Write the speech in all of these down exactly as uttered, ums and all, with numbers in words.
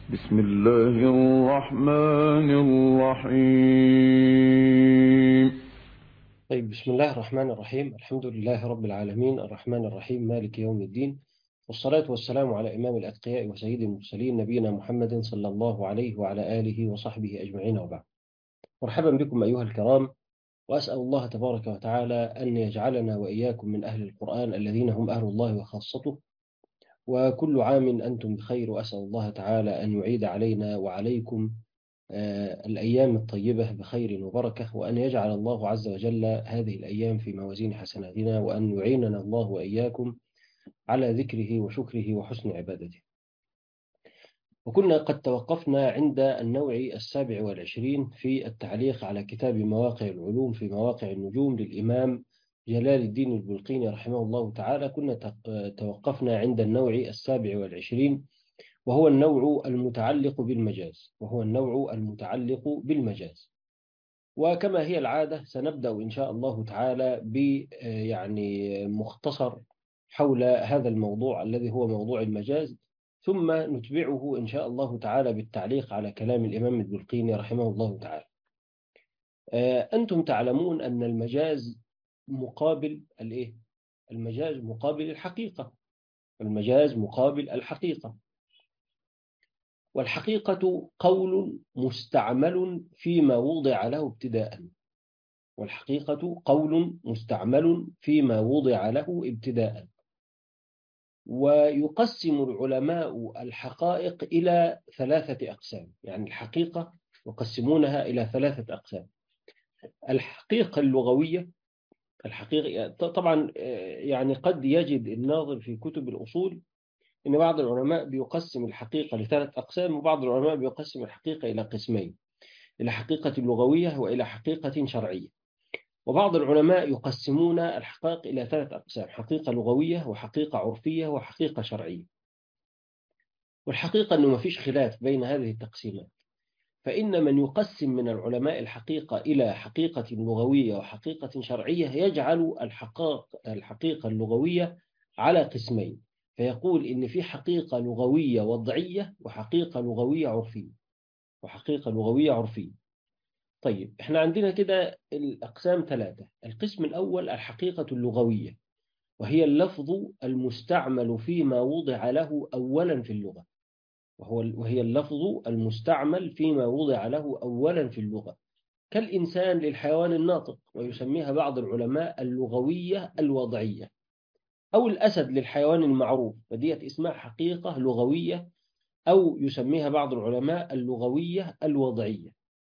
بسم الله الرحمن الرحيم. طيب، بسم الله الرحمن الرحيم. الحمد لله رب العالمين، الرحمن الرحيم، مالك يوم الدين، والصلاة والسلام على إمام الأتقياء وسيد المرسلين، نبينا محمد صلى الله عليه وعلى آله وصحبه أجمعين، وبعد. مرحبا بكم أيها الكرام، وأسأل الله تبارك وتعالى أن يجعلنا وإياكم من أهل القرآن الذين هم أهل الله وخاصته، وكل عام أنتم بخير، وأسأل الله تعالى أن يعيد علينا وعليكم آه، الأيام الطيبة بخير وبركة، وأن يجعل الله عز وجل هذه الأيام في موازين حسناتنا، وأن يعيننا الله وإياكم على ذكره وشكره وحسن عبادته. وكنا قد توقفنا عند النوع السابع والعشرين في التعليق على كتاب مواقع العلوم في مواقع النجوم للإمام جلال الدين البلقيني رحمه الله تعالى. كنا توقفنا عند النوع السابع والعشرين، وهو النوع المتعلق بالمجاز وهو النوع المتعلق بالمجاز. وكما هي العادة سنبدأ إن شاء الله تعالى ب يعني مختصر حول هذا الموضوع الذي هو موضوع المجاز، ثم نتبعه إن شاء الله تعالى بالتعليق على كلام الإمام البلقيني رحمه الله تعالى. أنتم تعلمون أن المجاز مقابل الإيه؟ المجاز مقابل الحقيقة. المجاز مقابل الحقيقة، والحقيقة قول مستعمل فيما وضع له ابتداء. والحقيقة قول مستعمل فيما وضع له ابتداء. ويقسم العلماء الحقائق إلى ثلاثة أقسام، يعني الحقيقة يقسمونها إلى ثلاثة أقسام. الحقيقة اللغوية، الحقيقة طبعا يعني قد يجد الناظر في كتب الأصول إن بعض العلماء بيقسم الحقيقة لثلاث أقسام، وبعض العلماء بيقسم الحقيقة إلى قسمين: إلى حقيقة لغوية وإلى حقيقة شرعية. وبعض العلماء يقسمون الحقائق إلى ثلاث أقسام: حقيقة لغوية وحقيقة عرفية وحقيقة شرعية. والحقيقة أنه ما فيش خلاف بين هذه التقسيمات، فإن من يقسم من العلماء الحقيقة إلى حقيقة لغوية وحقيقة شرعية يجعل الحقائق الحقيقة اللغوية على قسمين، فيقول إن في حقيقة لغوية وضعية وحقيقة لغوية عرفية وحقيقة لغوية عرفية. طيب، احنا عندنا كده الأقسام ثلاثة. القسم الأول الحقيقة اللغوية، وهي اللفظ المستعمل فيما وضع له أولا في اللغة وهو وهي اللفظ المستعمل فيما وضع له أولا في اللغة، كالإنسان للحيوان الناطق، ويسميها بعض العلماء اللغوية الوضعية، أو الأسد للحيوان المعروف، فديت اسمها حقيقة لغوية، أو يسميها بعض العلماء اللغوية الوضعية.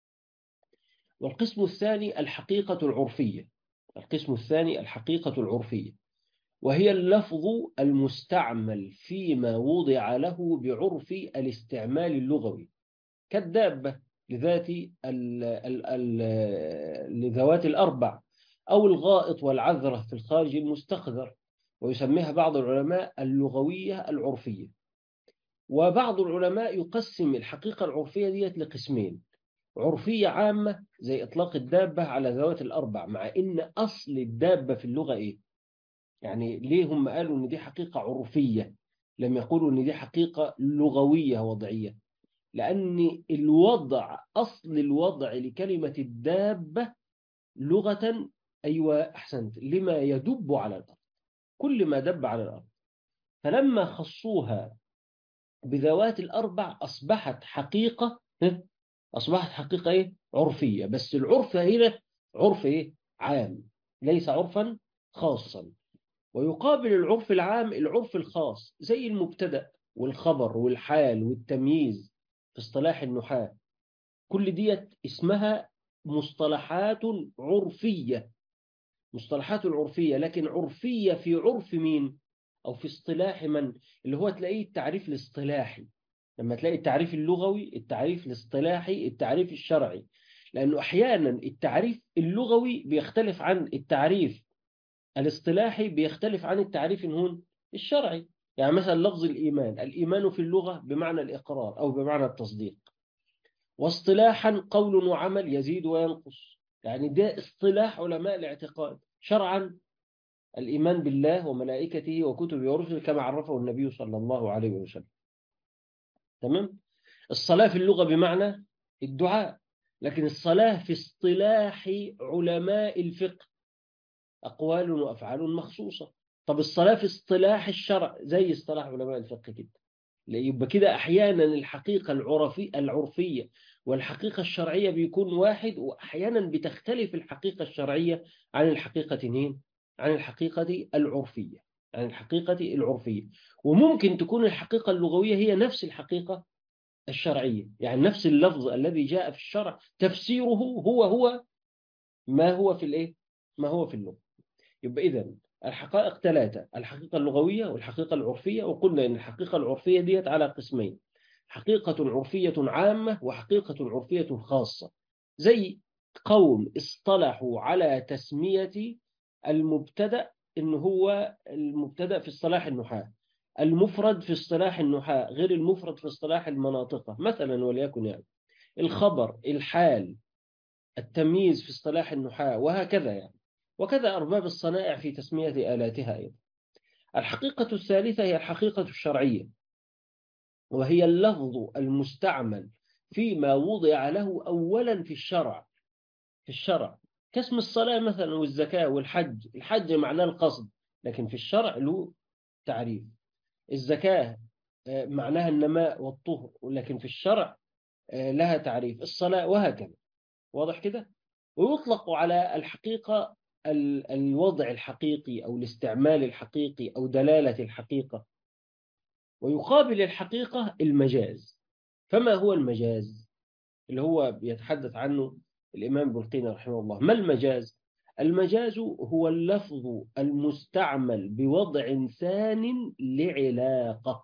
والقسم الثاني الحقيقة العرفية القسم الثاني الحقيقة العرفية، وهي اللفظ المستعمل فيما وضع له بعرف الاستعمال اللغوي، كالدابة لذات ال ال ال لذوات الأربع، أو الغائط والعذرة في الخارج المستقذر، ويسميها بعض العلماء اللغوية العرفية. وبعض العلماء يقسم الحقيقة العرفية ديت لقسمين: عرفية عامة زي إطلاق الدابة على ذوات الأربع، مع إن أصل الدابة في اللغة إيه؟ يعني ليه هم قالوا إن دي حقيقة عرفية لم يقولوا إن دي حقيقة لغوية وضعية؟ لأن الوضع، أصل الوضع لكلمة الدابة لغة، أيوة أحسنت، لما يدب على الأرض، كل ما دب على الأرض. فلما خصوها بذوات الأربع أصبحت حقيقة أصبحت حقيقة إيه؟ عرفية. بس العرف هنا عرف إيه؟ عام، ليس عرفا خاصا. ويقابل العرف العام العرف الخاص، زي المبتدأ والخبر والحال والتمييز في اصطلاح النحاة. كل ديت اسمها مصطلحات عرفية مصطلحات عرفية لكن عرفية في عرف مين؟ أو في اصطلاح من؟ اللي هو تلاقيه التعريف الاصطلاحي. لما تلاقي التعريف اللغوي، التعريف الاصطلاحي، التعريف الشرعي. لأنه أحيانا التعريف اللغوي بيختلف عن التعريف الاصطلاحي، بيختلف عن التعريف هون الشرعي. يعني مثلا لفظ الإيمان الإيمان في اللغة بمعنى الإقرار أو بمعنى التصديق، واصطلاحا قول وعمل يزيد وينقص، يعني ده اصطلاح علماء الاعتقاد. شرعا الإيمان بالله وملائكته وكتبه ورسله كما عرفه النبي صلى الله عليه وسلم. تمام؟ الصلاة في اللغة بمعنى الدعاء، لكن الصلاة في اصطلاح علماء الفقه أقوال وأفعال مخصوصة. طب الصلاة في اصطلاح الشرع زي اصطلاح علماء الفقه كده. يبقى كده أحيانا الحقيقة العرفي العرفية والحقيقة الشرعية بيكون واحد، وأحيانا بتختلف الحقيقة الشرعية عن الحقيقة مين؟ عن الحقيقة العرفية، عن الحقيقة العرفية. وممكن تكون الحقيقة اللغوية هي نفس الحقيقة الشرعية، يعني نفس اللفظ الذي جاء في الشرع تفسيره هو هو ما هو في الإيه؟ ما هو في اللغة. يبقى إذن الحقائق ثلاثة: الحقيقة اللغوية والحقيقة العرفية. وقلنا إن الحقيقة العرفية ديت على قسمين: حقيقة عرفية عامة وحقيقة عرفية خاصة. زي قوم اصطلحوا على تسمية المبتدأ إن هو المبتدأ في اصطلاح النحاة، المفرد في اصطلاح النحاة غير المفرد في اصطلاح المناطق مثلا، وليكن يعني الخبر، الحال، التمييز في اصطلاح النحاة، وهكذا يعني. وكذا أرباب الصنائع في تسمية آلاتها أيضا. الحقيقة الثالثة هي الحقيقة الشرعية، وهي اللفظ المستعمل فيما وضع له أولا في الشرع، في الشرع كاسم الصلاة مثلا والزكاة والحج. الحج معناه القصد، لكن في الشرع له تعريف. الزكاة معناها النماء والطهر، لكن في الشرع لها تعريف. الصلاة وهكذا. واضح كده؟ ويطلق على الحقيقة الوضع الحقيقي أو الاستعمال الحقيقي أو دلالة الحقيقة. ويقابل الحقيقة المجاز. فما هو المجاز اللي هو بيتحدث عنه الإمام بلقيني رحمه الله؟ ما المجاز؟ المجاز هو اللفظ المستعمل بوضع ثان لعلاقة.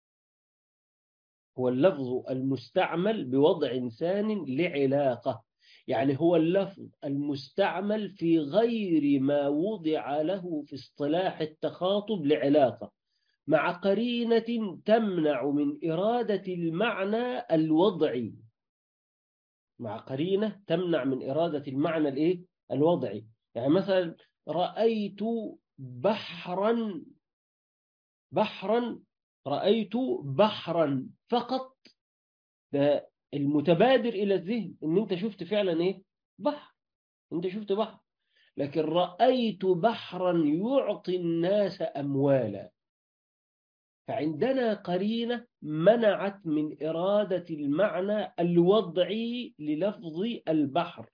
هو اللفظ المستعمل بوضع ثان لعلاقة، يعني هو اللفظ المستعمل في غير ما وضع له في اصطلاح التخاطب لعلاقة، مع قرينة تمنع من إرادة المعنى الوضعي. مع قرينة تمنع من إرادة المعنى الإيه؟ الوضعي. يعني مثلا رأيت بحرا، بحرا رأيت بحرا فقط. ده المتبادر إلى الذهن إن أنت شفت فعلا إيه؟ بحر. أنت شفت بحر. لكن رأيت بحرا يعطي الناس أموالا، فعندنا قرينة منعت من إرادة المعنى الوضعي للفظ البحر،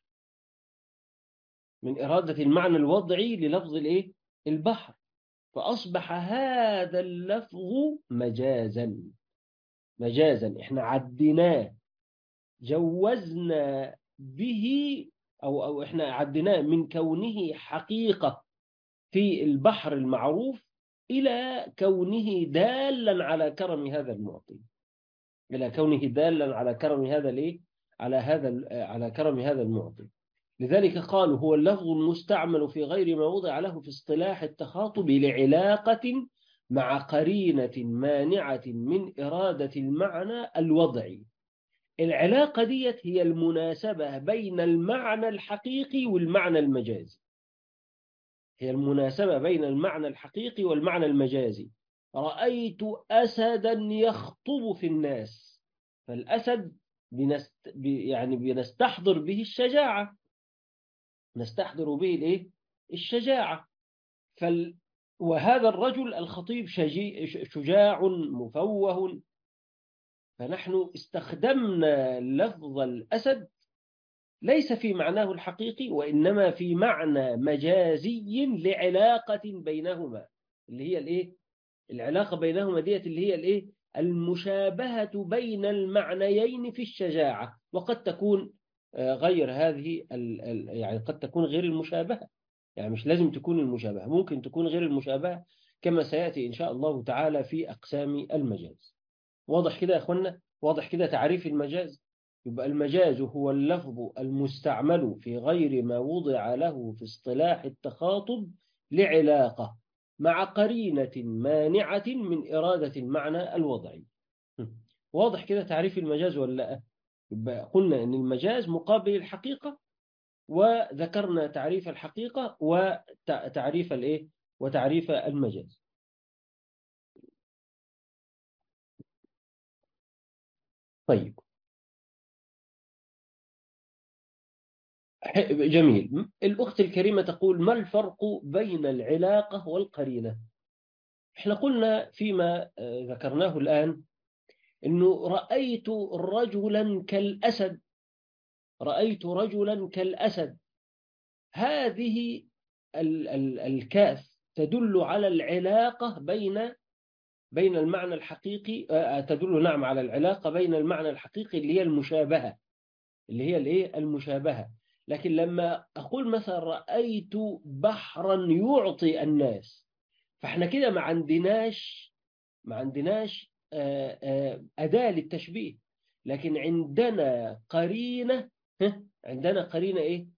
من إرادة المعنى الوضعي للفظ الإيه؟ البحر. فأصبح هذا اللفظ مجازا. مجازا إحنا عدناه، جوزنا به، أو أو إحنا عدناه من كونه حقيقة في البحر المعروف إلى كونه دالا على كرم هذا المعطي، إلى كونه دالا على كرم هذا الإيه؟ على هذا على كرم هذا المعطي. لذلك قالوا هو اللفظ المستعمل في غير ما وضع له في اصطلاح التخاطب لعلاقة مع قرينة مانعة من إرادة المعنى الوضعي. العلاقة ديت هي المناسبة بين المعنى الحقيقي والمعنى المجازي. هي المناسبة بين المعنى الحقيقي والمعنى المجازي. رأيت أسدا يخطب في الناس، فالأسد بنست... يعني بنستحضر به الشجاعة، نستحضر به الإيه؟ الشجاعة. فال... وهذا الرجل الخطيب شجي... شجاع مفوه، فنحن استخدمنا لفظ الأسد ليس في معناه الحقيقي، وإنما في معنى مجازي لعلاقة بينهما، اللي هي الإيه؟ العلاقة بينهما ديت اللي هي الإيه؟ المشابهة بين المعنيين في الشجاعة. وقد تكون غير هذه ال... ال... يعني قد تكون غير المشابهة، يعني مش لازم تكون المشابهة، ممكن تكون غير المشابهة كما سيأتي إن شاء الله تعالى في أقسام المجاز. واضح كده يا أخوانا؟ واضح كده تعريف المجاز؟ يبقى المجاز هو اللفظ المستعمل في غير ما وضع له في اصطلاح التخاطب لعلاقة مع قرينة مانعة من إرادة المعنى الوضعي. واضح كده تعريف المجاز ولا لا؟ يبقى قلنا أن المجاز مقابل الحقيقة، وذكرنا تعريف الحقيقة وتعريف الإيه؟ وتعريف المجاز. طيب جميل. الأخت الكريمة تقول: ما الفرق بين العلاقة والقرينة؟ احنا قلنا فيما ذكرناه الآن إنه رأيت رجلا كالأسد، رأيت رجلا كالأسد، هذه ال ال الكاف تدل على العلاقة بين بين المعنى الحقيقي، تدل نعم على العلاقة بين المعنى الحقيقي اللي هي المشابهة، اللي هي الايه المشابهة. لكن لما أقول مثلا رأيت بحرا يعطي الناس، فاحنا كده ما عندناش ما عندناش أداة للتشبيه، لكن عندنا قرينة. عندنا قرينة إيه؟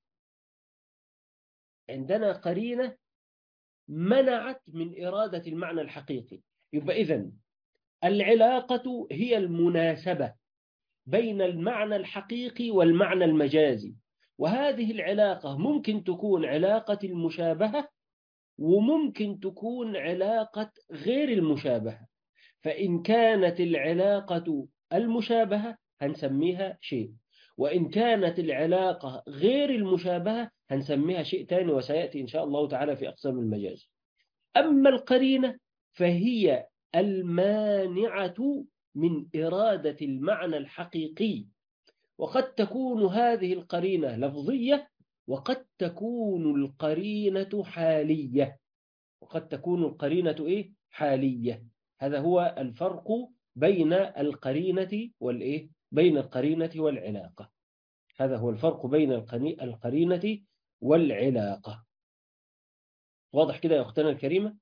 عندنا قرينة منعت من إرادة المعنى الحقيقي. يبقى إذن العلاقة هي المناسبة بين المعنى الحقيقي والمعنى المجازي، وهذه العلاقة ممكن تكون علاقة المشابهة وممكن تكون علاقة غير المشابهة. فإن كانت العلاقة المشابهة هنسميها شيء، وإن كانت العلاقة غير المشابهة هنسميها شيء تاني، وسيأتي إن شاء الله تعالى في أقسام المجاز. أما القرينة فهي المانعة من إرادة المعنى الحقيقي، وقد تكون هذه القرينة لفظية، وقد تكون القرينة حالية، وقد تكون القرينة إيه؟ حالية. هذا هو الفرق بين القرينة والإيه؟ بين القرينة والعلاقة. هذا هو الفرق بين القرينة والعلاقة. واضح كده يا أختنا الكريمة؟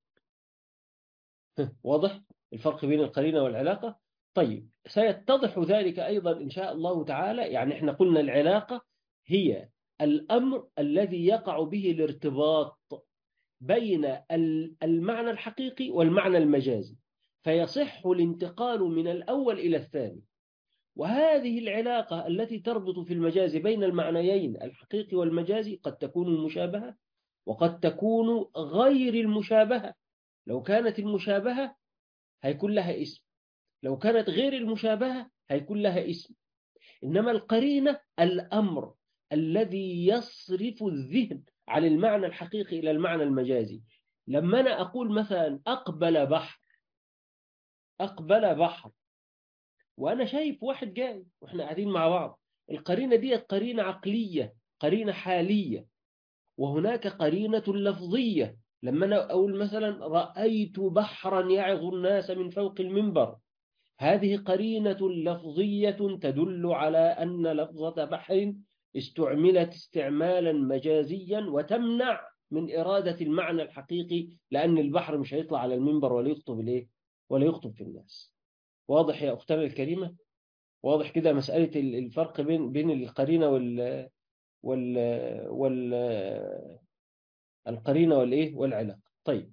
واضح الفرق بين القرينة والعلاقة؟ طيب سيتضح ذلك أيضا إن شاء الله تعالى. يعني إحنا قلنا العلاقة هي الأمر الذي يقع به الارتباط بين المعنى الحقيقي والمعنى المجازي، فيصح الانتقال من الأول إلى الثاني. وهذه العلاقة التي تربط في المجاز بين المعنيين الحقيقي والمجازي قد تكون المشابهة وقد تكون غير المشابهة. لو كانت المشابهة هيكون لها اسم، لو كانت غير المشابهة هيكون لها اسم. إنما القرينة الأمر الذي يصرف الذهن عن المعنى الحقيقي إلى المعنى المجازي. لما أنا أقول مثلا أقبل بحر، أقبل بحر، وأنا شايف واحد جاي وإحنا قاعدين مع بعض، القرينة دي قرينة عقلية، قرينة حالية. وهناك قرينة لفظية، لما أنا أقول مثلا رأيت بحرا يعظ الناس من فوق المنبر، هذه قرينة لفظية تدل على أن لفظة بحر استعملت استعمالا مجازيا وتمنع من إرادة المعنى الحقيقي، لأن البحر مش هيطلع على المنبر ولا يخطب ليه ولا يخطب في الناس. واضح يا أختنا الكريمة؟ واضح كده مسألة الفرق بين بين القرينة وال وال وال القرينة والإيه والعلاقة. طيب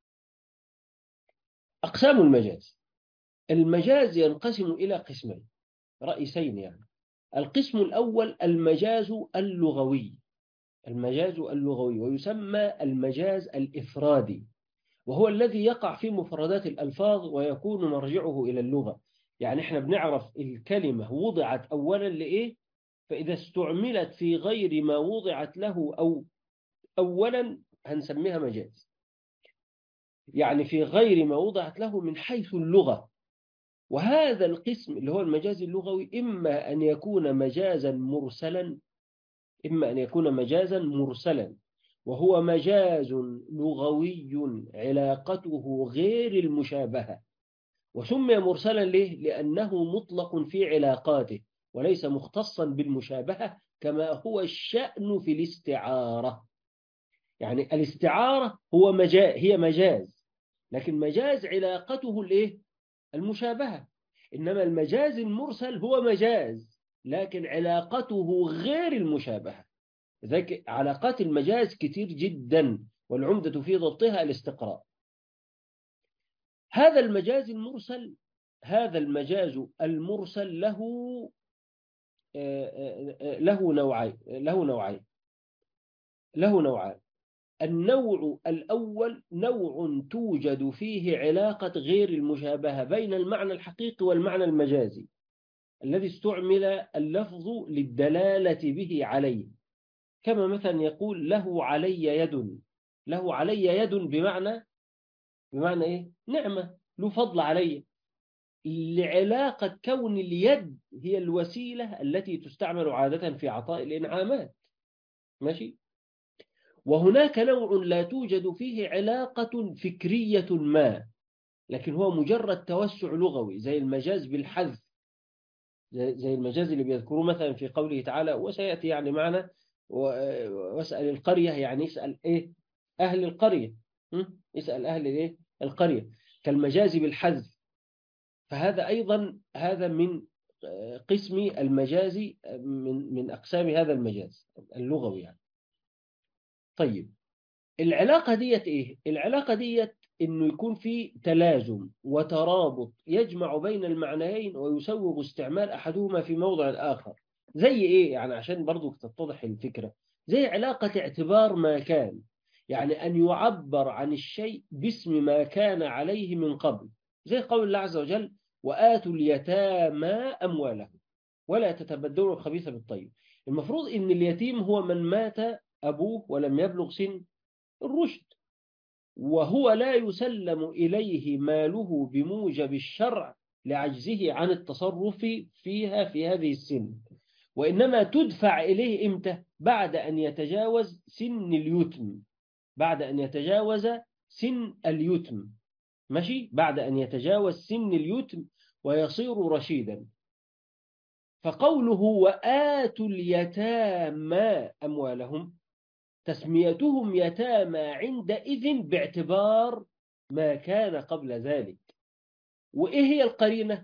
أقسام المجاز. المجاز ينقسم إلى قسمين رئيسين. يعني القسم الأول المجاز اللغوي، المجاز اللغوي ويسمى المجاز الإفرادي، وهو الذي يقع في مفردات الألفاظ ويكون مرجعه إلى اللغة. يعني احنا بنعرف الكلمة وضعت أولا لإيه، فإذا استعملت في غير ما وضعت له أو أولا هنسميها مجاز، يعني في غير ما وضعت له من حيث اللغة. وهذا القسم اللي هو المجاز اللغوي إما أن يكون مجازا مرسلا، إما أن يكون مجازا مرسلا، وهو مجاز لغوي علاقته غير المشابهة. وسمي مرسلا ليه؟ لأنه مطلق في علاقاته وليس مختصا بالمشابهة، كما هو الشأن في الاستعارة. يعني الاستعارة هو مجاز، هي مجاز، لكن مجاز علاقته الايه؟ المشابهة. إنما المجاز المرسل هو مجاز لكن علاقته غير المشابهة. ذلك علاقات المجاز كتير جدا، والعمدة في ضبطها الاستقراء. هذا المجاز المرسل هذا المجاز المرسل له له نوعين له نوعين له نوعان. النوع الأول نوع توجد فيه علاقة غير المشابهة بين المعنى الحقيقي والمعنى المجازي. الذي استعمل اللفظ للدلالة به عليه، كما مثلا يقول له علي يد. له علي يد بمعنى بمعنى إيه؟ نعمة، له فضل علي، لعلاقة كون اليد هي الوسيلة التي تستعمل عادة في عطاء الإنعامات. ماشي؟ وهناك نوع لا توجد فيه علاقة فكرية ما، لكن هو مجرد توسع لغوي، زي المجاز بالحذف، زي المجاز اللي بيذكروه مثلا في قوله تعالى وسيأتي يعني معنا واسأل القرية، يعني اسأل إيه؟ أهل القرية، اسأل أهل الإيه؟ القرية، كالمجاز بالحذف. فهذا أيضا هذا من قسم المجازي، من من أقسام هذا المجاز اللغوي يعني. طيب العلاقة ديت إيه؟ العلاقة ديت إنه يكون في تلازم وترابط يجمع بين المعنيين ويسوغ استعمال أحدهما في موضع الآخر. زي إيه؟ يعني عشان برضو تتضح الفكرة، زي علاقة اعتبار ما كان، يعني أن يعبر عن الشيء باسم ما كان عليه من قبل، زي قول الله عز وجل وآتوا اليتامى أموالهم ولا تتبدلوا الخبيث بالطيب. المفروض إن اليتيم هو من مات أبوه ولم يبلغ سن الرشد، وهو لا يسلم إليه ماله بموجب الشرع لعجزه عن التصرف فيها في هذه السن، وإنما تدفع إليه إمتى؟ بعد أن يتجاوز سن اليتم، بعد أن يتجاوز سن اليتم. ماشي؟ بعد أن يتجاوز سن اليتم ويصير رشيدا. فقوله وآتوا اليتامى أموالهم، تسميتهم يتامى عندئذ باعتبار ما كان قبل ذلك. وإيه هي القرينة؟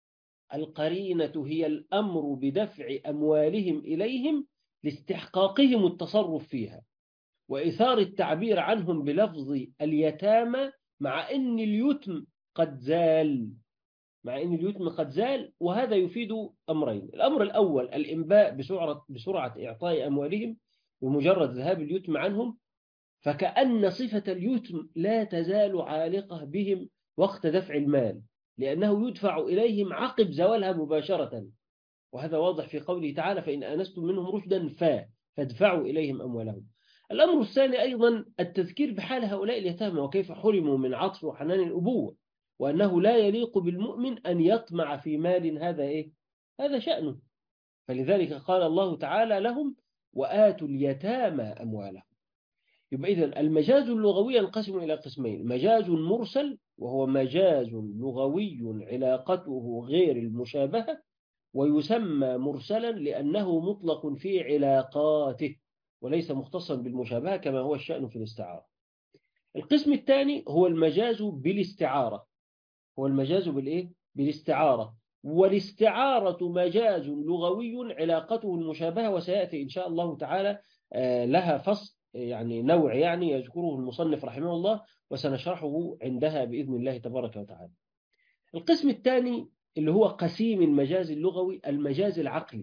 القرينة هي الأمر بدفع أموالهم إليهم لاستحقاقهم التصرف فيها، وإثار التعبير عنهم بلفظ اليتامى مع أن اليتم قد زال، مع أن اليتم قد زال. وهذا يفيد أمرين: الأمر الأول الإنباء بسرعة, بسرعة إعطاء أموالهم بمجرد ذهاب اليتم عنهم، فكأن صفة اليتم لا تزال عالقة بهم وقت دفع المال، لأنه يدفع إليهم عقب زوالها مباشرة، وهذا واضح في قوله تعالى فإن آنستم منهم رشدا فادفعوا إليهم أموالهم. الأمر الثاني أيضا التذكير بحال هؤلاء اليتامى وكيف حرموا من عطف وحنان الأبوة، وأنه لا يليق بالمؤمن أن يطمع في مال هذا إيه؟ هذا شأنه. فلذلك قال الله تعالى لهم وآتوا اليتامى أموالهم. يبقى إذن المجاز اللغوي ينقسم إلى قسمين: مجاز مرسل وهو مجاز لغوي علاقته غير المشابهة، ويسمى مرسلا لأنه مطلق في علاقاته وليس مختصا بالمشابهة كما هو الشأن في الاستعارة. القسم الثاني هو المجاز بالاستعارة، هو المجاز بالإيه؟ بالاستعارة. والاستعارة مجاز لغوي علاقته المشابهة، وسيأتي إن شاء الله تعالى لها فصل يعني نوع يعني يذكره المصنف رحمه الله، وسنشرحه عندها بإذن الله تبارك وتعالى. القسم الثاني اللي هو قسيم المجاز اللغوي المجاز العقلي.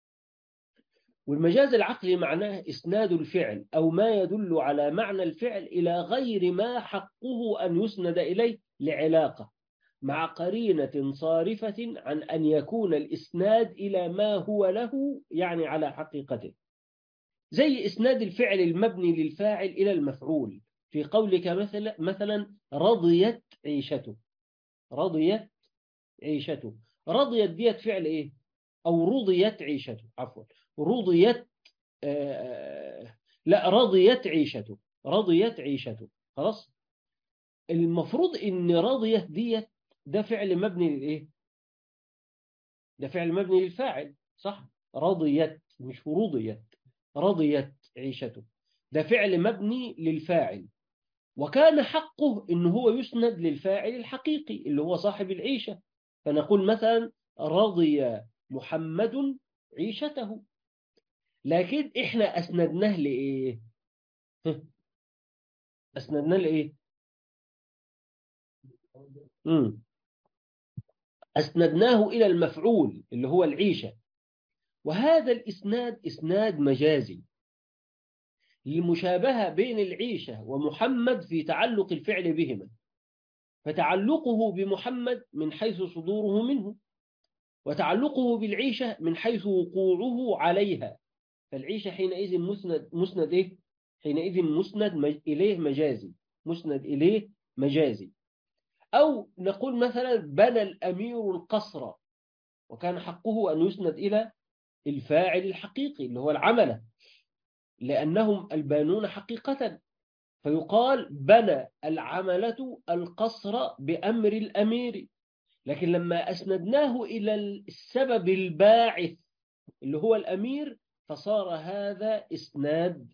والمجاز العقلي معناه إسناد الفعل أو ما يدل على معنى الفعل إلى غير ما حقه أن يسند إليه لعلاقة، مع قرينة صارفة عن أن يكون الإسناد إلى ما هو له يعني على حقيقته، زي إسناد الفعل المبني للفاعل إلى المفعول في قولك مثلا مثلا رضيت عيشته. رضيت عيشته، رضيت ديت فعل إيه؟ أو رضيت عيشته، عفوا رضيت آه لا رضيت عيشته، رضيت عيشته. خلاص، المفروض إن رضيت ديت ده فعل مبني للإيه؟ ده فعل مبني للفاعل، صح؟ رضيت مش رضيت، رضيت عيشته ده فعل مبني للفاعل، وكان حقه إنه هو يسند للفاعل الحقيقي اللي هو صاحب العيشة، فنقول مثلا رضي محمد عيشته. لكن إحنا أسندناه لإيه؟ أسندناه لإيه؟ مم. أسندناه إلى المفعول اللي هو العيشة، وهذا الإسناد إسناد مجازي للمشابهة بين العيشة ومحمد في تعلق الفعل بهما، فتعلقه بمحمد من حيث صدوره منه، وتعلقه بالعيشة من حيث وقوعه عليها، فالعيشة حينئذ مسند مسند إيه؟ حينئذ مسند مج... إليه مجازي، مسند إليه مجازي. أو نقول مثلا بنى الأمير القصر، وكان حقه أن يسند إلى الفاعل الحقيقي اللي هو العملة، لأنهم البانون حقيقة، فيقال بنى العملة القصر بأمر الأمير. لكن لما أسندناه إلى السبب الباعث اللي هو الأمير فصار هذا إسناد،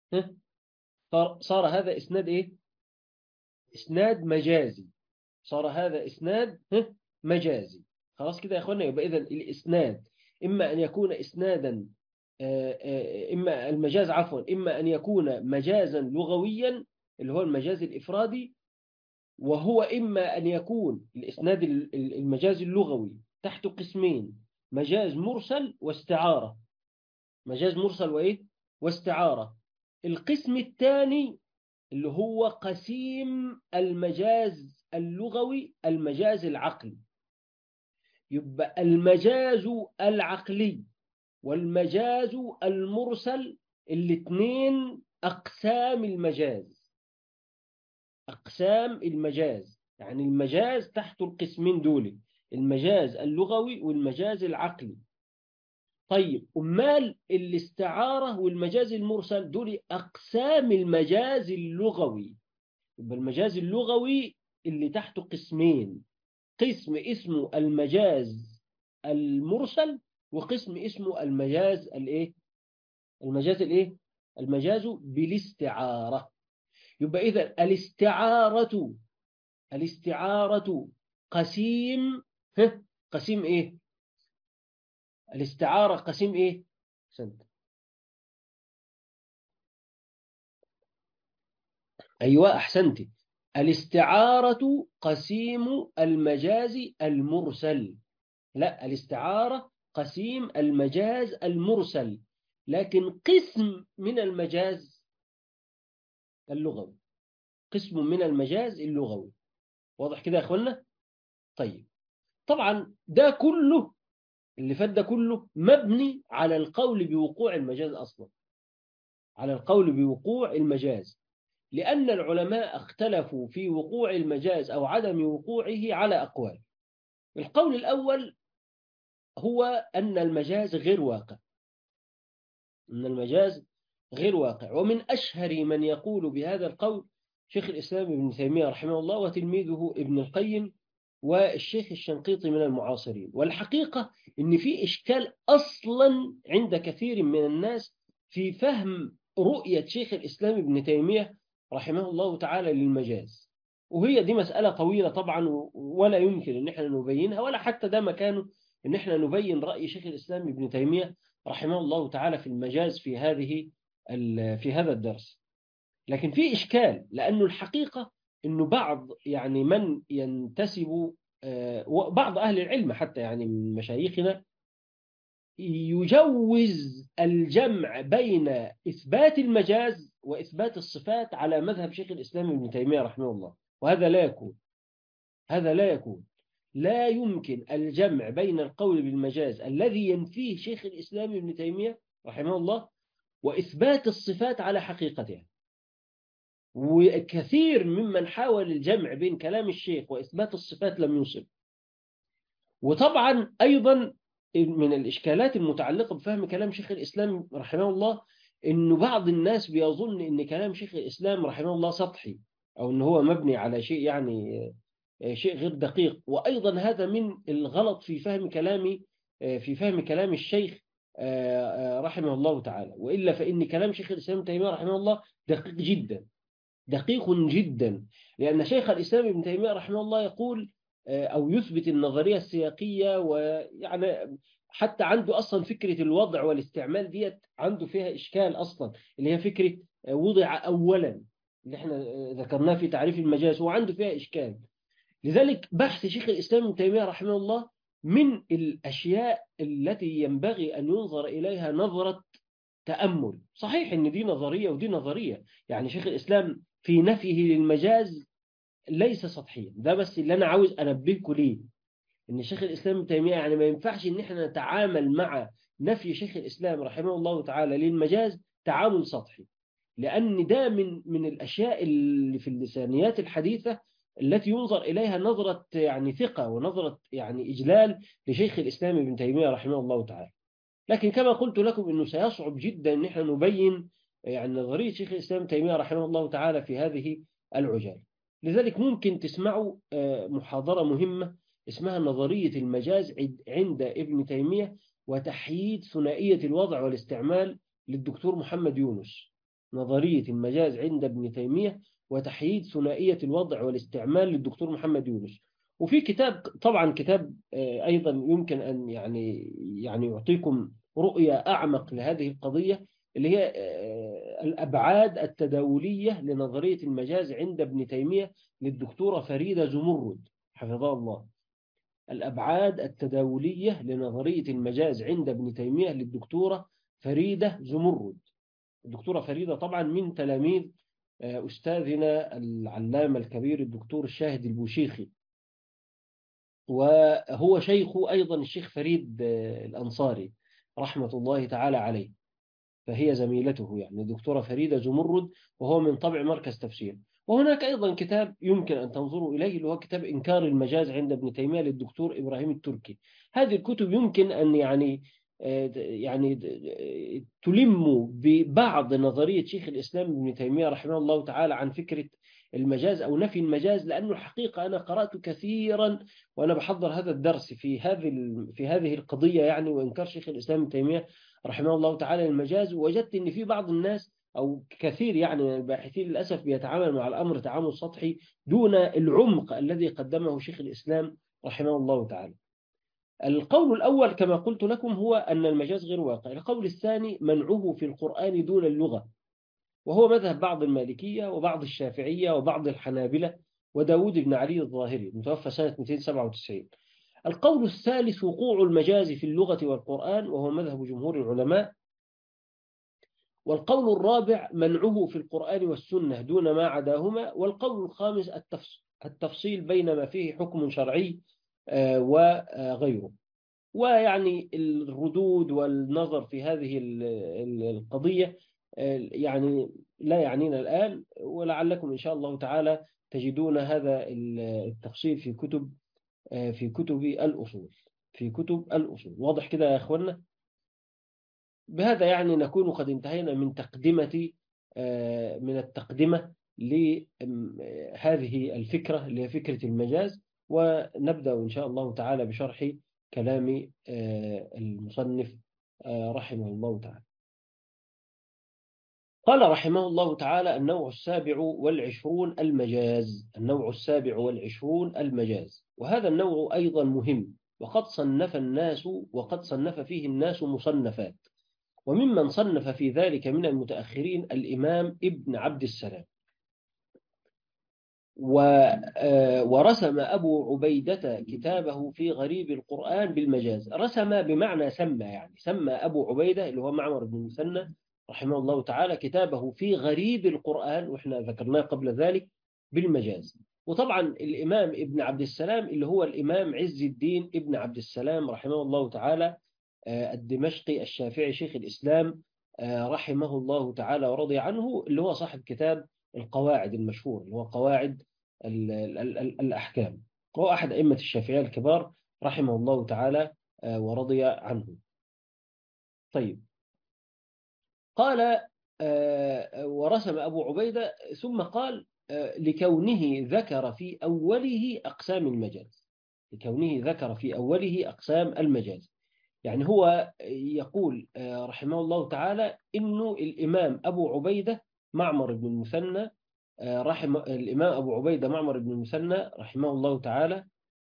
صار هذا إسناد إيه؟ إسناد مجازي، صار هذا إسناد مجازي. خلاص كده يا أخوانا. يبقى إذن الإسناد إما أن يكون إسنادا، إما المجاز عفوا إما أن يكون مجازا لغويا اللي هو المجاز الإفرادي، وهو إما أن يكون الإسناد المجاز اللغوي تحت قسمين: مجاز مرسل واستعارة، مجاز مرسل وإيه؟ واستعارة. القسم الثاني اللي هو قسيم المجاز اللغوي المجاز العقلي. يبقى المجاز العقلي والمجاز المرسل الاثنين أقسام المجاز، أقسام المجاز، يعني المجاز تحت القسمين دول: المجاز اللغوي والمجاز العقلي. طيب أمال الاستعارة والمجاز المرسل دول أقسام المجاز اللغوي. يبقى المجاز اللغوي اللي تحته قسمين: قسم اسمه المجاز المرسل، وقسم اسمه المجاز الايه؟ المجاز الايه؟ المجاز بالاستعارة. يبقى إذا الاستعارة الاستعارة قسيم، قسيم ايه؟ الاستعارة قسيم ايه؟ سنت. ايوه احسنتي. الاستعارة قسيم المجاز المرسل. لا، الاستعارة قسيم المجاز المرسل، لكن قسم من المجاز اللغوي، قسم من المجاز اللغوي. واضح كده يا اخوانا؟ طيب طبعا ده كله اللي فات ده كله مبني على القول بوقوع المجاز أصلا، على القول بوقوع المجاز، لأن العلماء اختلفوا في وقوع المجاز أو عدم وقوعه على أقوال. القول الأول هو أن المجاز غير واقع، أن المجاز غير واقع. ومن أشهر من يقول بهذا القول شيخ الإسلام ابن تيمية رحمه الله، وتلميذه ابن القيم، والشيخ الشنقيطي من المعاصرين. والحقيقة إن في إشكال أصلا عند كثير من الناس في فهم رؤية شيخ الإسلام ابن تيمية رحمه الله تعالى للمجاز، وهي دي مسألة طويلة طبعا ولا يمكن إن احنا نبينها، ولا حتى ده مكانه إن احنا نبين رأي شيخ الإسلام ابن تيمية رحمه الله تعالى في المجاز في هذه في هذا الدرس. لكن في إشكال، لأنه الحقيقة إنه بعض يعني من ينتسب بعض أهل العلم حتى يعني من مشايخنا يجوز الجمع بين إثبات المجاز وإثبات الصفات على مذهب شيخ الإسلام ابن تيمية رحمه الله، وهذا لا يكون، هذا لا يكون لا يمكن الجمع بين القول بالمجاز الذي ينفيه شيخ الإسلام ابن تيمية رحمه الله وإثبات الصفات على حقيقتها. وكثير ممن حاول الجمع بين كلام الشيخ وإثبات الصفات لم يصب. وطبعا أيضا من الإشكالات المتعلقة بفهم كلام شيخ الإسلام رحمه الله إنه بعض الناس بيظن إن كلام شيخ الإسلام رحمه الله سطحي، أو إنه هو مبني على شيء يعني شيء غير دقيق. وأيضا هذا من الغلط في فهم كلامي في فهم كلام الشيخ رحمه الله تعالى. وإلا فإن كلام شيخ الإسلام تيمية رحمه الله دقيق جدا، دقيق جدا، لأن شيخ الإسلام ابن تيمية رحمه الله يقول أو يثبت النظرية السياقية، ويعني حتى عنده أصلا فكرة الوضع والاستعمال ديت عنده فيها إشكال أصلا، اللي هي فكرة وضع أولا اللي احنا ذكرناه في تعريف المجاز، وعنده فيها إشكال. لذلك بحث شيخ الإسلام ابن تيمية رحمه الله من الأشياء التي ينبغي أن ينظر إليها نظرة تأمل. صحيح إن دي نظرية ودي نظرية، يعني شيخ الإسلام في نفيه للمجاز ليس سطحيا، ده بس اللي أنا عاوز أنبهكم ليه، إن شيخ الإسلام ابن تيمية يعني ما ينفعش إن إحنا نتعامل مع نفي شيخ الإسلام رحمه الله تعالى للمجاز تعامل سطحي، لأن ده من من الأشياء اللي في اللسانيات الحديثة التي ينظر إليها نظرة يعني ثقة ونظرة يعني إجلال لشيخ الإسلام ابن تيمية رحمه الله تعالى. لكن كما قلت لكم أنه سيصعب جدا أن احنا نبين يعني نظرية شيخ الإسلام ابن تيمية رحمه الله تعالى في هذه العجالة. لذلك ممكن تسمعوا محاضرة مهمة اسمها نظرية المجاز عند ابن تيمية وتحييد ثنائية الوضع والاستعمال للدكتور محمد يونس. نظرية المجاز عند ابن تيمية وتحييد ثنائية الوضع والاستعمال للدكتور محمد يونس. وفي كتاب طبعا كتاب أيضا يمكن أن يعني يعني يعطيكم رؤية أعمق لهذه القضية، اللي هي الأبعاد التداولية لنظرية المجاز عند ابن تيمية للدكتورة فريدة زمرد حفظها الله. الأبعاد التداولية لنظرية المجاز عند ابن تيمية للدكتورة فريدة زمرد. الدكتورة فريدة طبعا من تلاميذ أستاذنا العلامة الكبير الدكتور الشاهد البوشيخي، وهو شيخه أيضا الشيخ فريد الأنصاري رحمة الله تعالى عليه، فهي زميلته يعني الدكتورة فريدة زمرد، وهو من طبع مركز تفسير. وهناك أيضا كتاب يمكن أن تنظروا إليه اللي هو كتاب إنكار المجاز عند ابن تيمية للدكتور إبراهيم التركي. هذه الكتب يمكن أن يعني يعني تلم ببعض نظرية شيخ الإسلام ابن تيمية رحمه الله تعالى عن فكرة المجاز أو نفي المجاز، لأنه الحقيقة أنا قرأت كثيرا وأنا بحضر هذا الدرس في هذه في هذه القضية يعني وإنكار شيخ الإسلام ابن تيمية رحمه الله تعالى المجاز، ووجدت أن في بعض الناس أو كثير يعني من الباحثين للأسف بيتعامل مع الأمر تعامل سطحي دون العمق الذي قدمه شيخ الإسلام رحمه الله تعالى. القول الأول كما قلت لكم هو أن المجاز غير واقع. القول الثاني منعه في القرآن دون اللغة، وهو مذهب بعض المالكية وبعض الشافعية وبعض الحنابلة وداود بن علي الظاهري متوفى سنة مئتين وسبعة وتسعين. القول الثالث وقوع المجاز في اللغة والقرآن، وهو مذهب جمهور العلماء. والقول الرابع منعه في القرآن والسنة دون ما عداهما. والقول الخامس التفصيل بين ما فيه حكم شرعي وغيره. ويعني الردود والنظر في هذه القضية يعني لا يعنينا الآن، ولعلكم إن شاء الله تعالى تجدون هذا التفصيل في كتب في كتب الأصول في كتب الأصول واضح كده يا أخوانا. بهذا يعني نكون قد انتهينا من تقدمة من التقدمة لهذه الفكرة اللي هي فكرة المجاز، ونبدأ إن شاء الله تعالى بشرح كلام المصنف رحمه الله تعالى. قال رحمه الله تعالى: النوع السابع والعشرون المجاز. النوع السابع والعشرون المجاز، وهذا النوع أيضا مهم، وقد صنف الناس وقد صنف فيه الناس مصنفات، وممن صنف في ذلك من المتأخرين الإمام ابن عبد السلام. ورسم أبو عبيدة كتابه في غريب القرآن بالمجاز. رسم بمعنى سمى، يعني سمى أبو عبيدة اللي هو معمر بن المثنى رحمه الله تعالى كتابه في غريب القرآن، وإحنا ذكرناه قبل ذلك، بالمجاز. وطبعا الإمام ابن عبد السلام اللي هو الإمام عز الدين ابن عبد السلام رحمه الله تعالى الدمشقي الشافعي شيخ الإسلام رحمه الله تعالى ورضي عنه، اللي هو صاحب كتاب القواعد المشهور اللي هو قواعد ال ال ال الأحكام. هو أحد أئمة الشافعية الكبار رحمه الله تعالى ورضي عنه. طيب، قال ورسم أبو عبيدة ثم قال لكونه ذكر في أوله أقسام المجاز. لكونه ذكر في أوله أقسام المجاز، يعني هو يقول رحمه الله تعالى إنه الإمام أبو عبيدة معمر بن المثنى رحم الإمام أبو عبيدة معمر بن المثنى رحمه الله تعالى.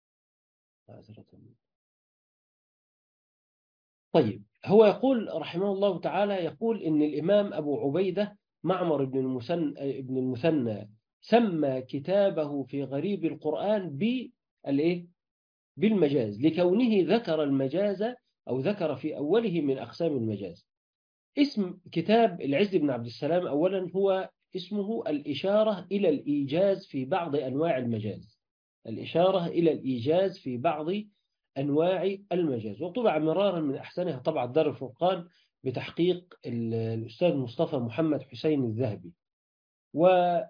طيب، هو يقول رحمه الله تعالى يقول إن الإمام أبو عبيدة معمر بن المثنى ابن المثنى سمى كتابه في غريب القرآن بالإيه؟ بالمجاز، لكونه ذكر المجاز أو ذكر في أوله من أقسام المجاز. اسم كتاب العز بن عبد السلام أولا هو اسمه الإشارة إلى الإيجاز في بعض أنواع المجاز. الإشارة إلى الإيجاز في بعض أنواع المجاز، وطبع مرارا من أحسنها طبع دار الفرقان بتحقيق الأستاذ مصطفى محمد حسين الذهبي. ولا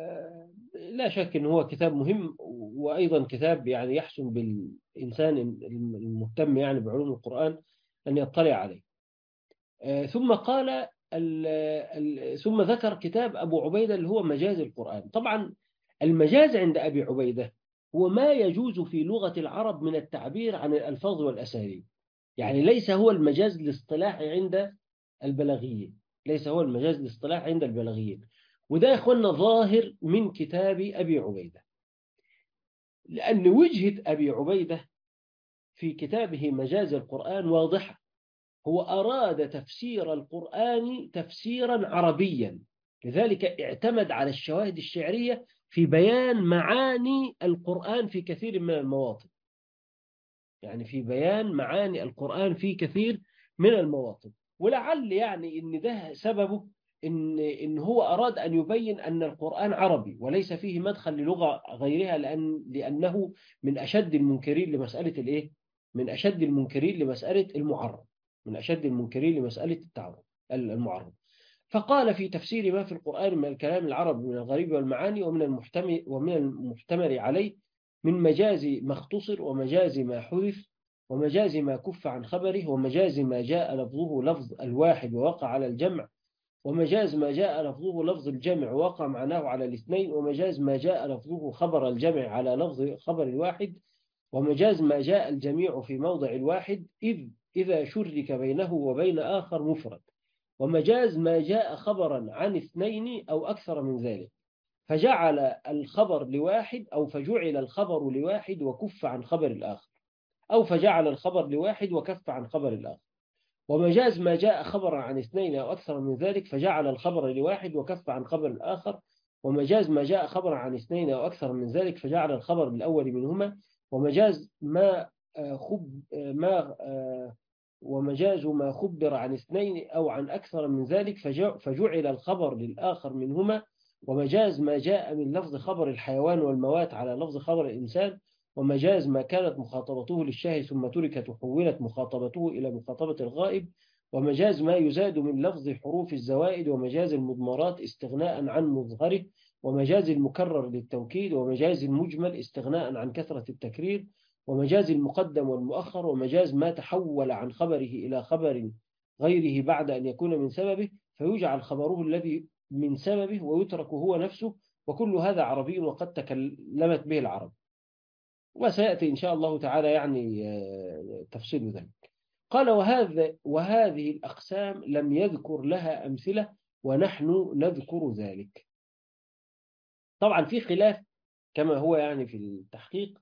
شك أنه هو كتاب مهم، وأيضا كتاب يعني يحسن بالإنسان المهتم يعني بعلوم القرآن أن يطلع عليه. ثم قال ال ال ثم ذكر كتاب أبو عبيدة اللي هو مجاز القرآن. طبعا المجاز عند أبي عبيدة هو ما يجوز في لغة العرب من التعبير عن الألفاظ والأساليب، يعني ليس هو المجاز الاصطلاحي عند البلاغيين، ليس هو المجاز الاصطلاحي عند البلاغيين. وده يا إخوانا ظاهر من كتاب أبي عبيدة، لأن وجهة أبي عبيدة في كتابه مجاز القرآن واضحة. هو أراد تفسير القرآن تفسيرا عربيا، لذلك اعتمد على الشواهد الشعرية في بيان معاني القرآن في كثير من المواطن، يعني في بيان معاني القرآن في كثير من المواطن. ولعل يعني إن ده سببه إن, إن هو أراد أن يبين أن القرآن عربي وليس فيه مدخل للغة غيرها، لأن لأنه من أشد المنكرين لمسألة الإيه؟ من أشد المنكرين لمسألة المعرب، من أشد المنكرين لمسألة التعرب المعرب. فقال في تفسير ما في القرآن من الكلام العربي من الغريب والمعاني ومن المحتمل ومن المحتمل عليه من مجاز ما اختصر ومجاز ما حذف ومجاز ما كف عن خبره ومجاز ما جاء لفظه لفظ الواحد ووقع على الجمع ومجاز ما جاء لفظه لفظ الجمع ووقع معناه على الاثنين ومجاز ما جاء لفظه خبر الجمع على لفظ خبر الواحد ومجاز ما جاء الجميع في موضع الواحد إذ إذا شرك بينه وبين آخر مفرد ومجاز ما جاء خبرا عن اثنين أو أكثر من ذلك فجعل الخبر لواحد أو فجعل الخبر لواحد وكف عن خبر الآخر أو فجعل الخبر لواحد وكف عن خبر الآخر ومجاز ما جاء خبرا عن اثنين أو أكثر من ذلك فجعل الخبر لواحد وكف عن خبر الآخر ومجاز ما جاء خبرا عن اثنين أو أكثر من ذلك فجعل الخبر الأول منهما ومجاز ما خب ما ومجاز ما خبر عن اثنين أو عن أكثر من ذلك فجعل الخبر للآخر منهما ومجاز ما جاء من لفظ خبر الحيوان والموات على لفظ خبر الإنسان ومجاز ما كانت مخاطبته للشاهد ثم تركت وحولت مخاطبته إلى مخاطبة الغائب ومجاز ما يزاد من لفظ حروف الزوائد ومجاز المضمرات استغناء عن مظهره ومجاز المكرر للتوكيد ومجاز المجمل استغناء عن كثرة التكرير ومجاز المقدم والمؤخر ومجاز ما تحول عن خبره إلى خبر غيره بعد أن يكون من سببه فيجعل خبره الذي من سببه ويترك هو نفسه وكل هذا عربي وقد تكلمت به العرب. وسيأتي إن شاء الله تعالى يعني تفصيل ذلك. قال وهذا وهذه الأقسام لم يذكر لها أمثلة ونحن نذكر ذلك. طبعا في خلاف كما هو يعني في التحقيق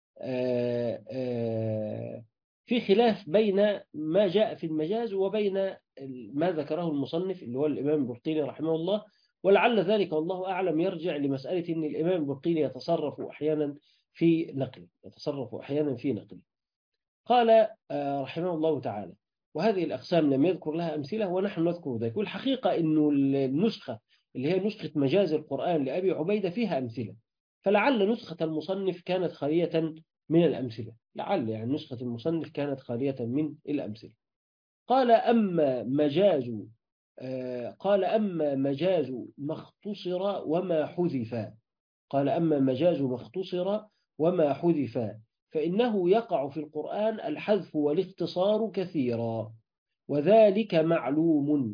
في خلاف بين ما جاء في المجاز وبين ما ذكره المصنف اللي هو الإمام البرقيني رحمه الله، ولعل ذلك والله أعلم يرجع لمسألة أن الإمام البرقيني يتصرف أحيانا في نقله يتصرف أحيانا في نقله. قال رحمه الله تعالى وهذه الأقسام لم يذكر لها أمثلة ونحن نذكر ذلك. والحقيقة أنه النسخة اللي هي نسخة مجاز القرآن لأبي عبيدة فيها أمثلة، فلعل نسخة المصنف كانت خالية من الأمثلة، لعل يعني نسخة المصنف كانت خالية من الأمثلة. قال أما مجاز قال أما مجاز ما اختصر وما حذف قال أما مجاز ما اختصر وما حذف فإنه يقع في القرآن الحذف والاختصار كثيرا وذلك معلوم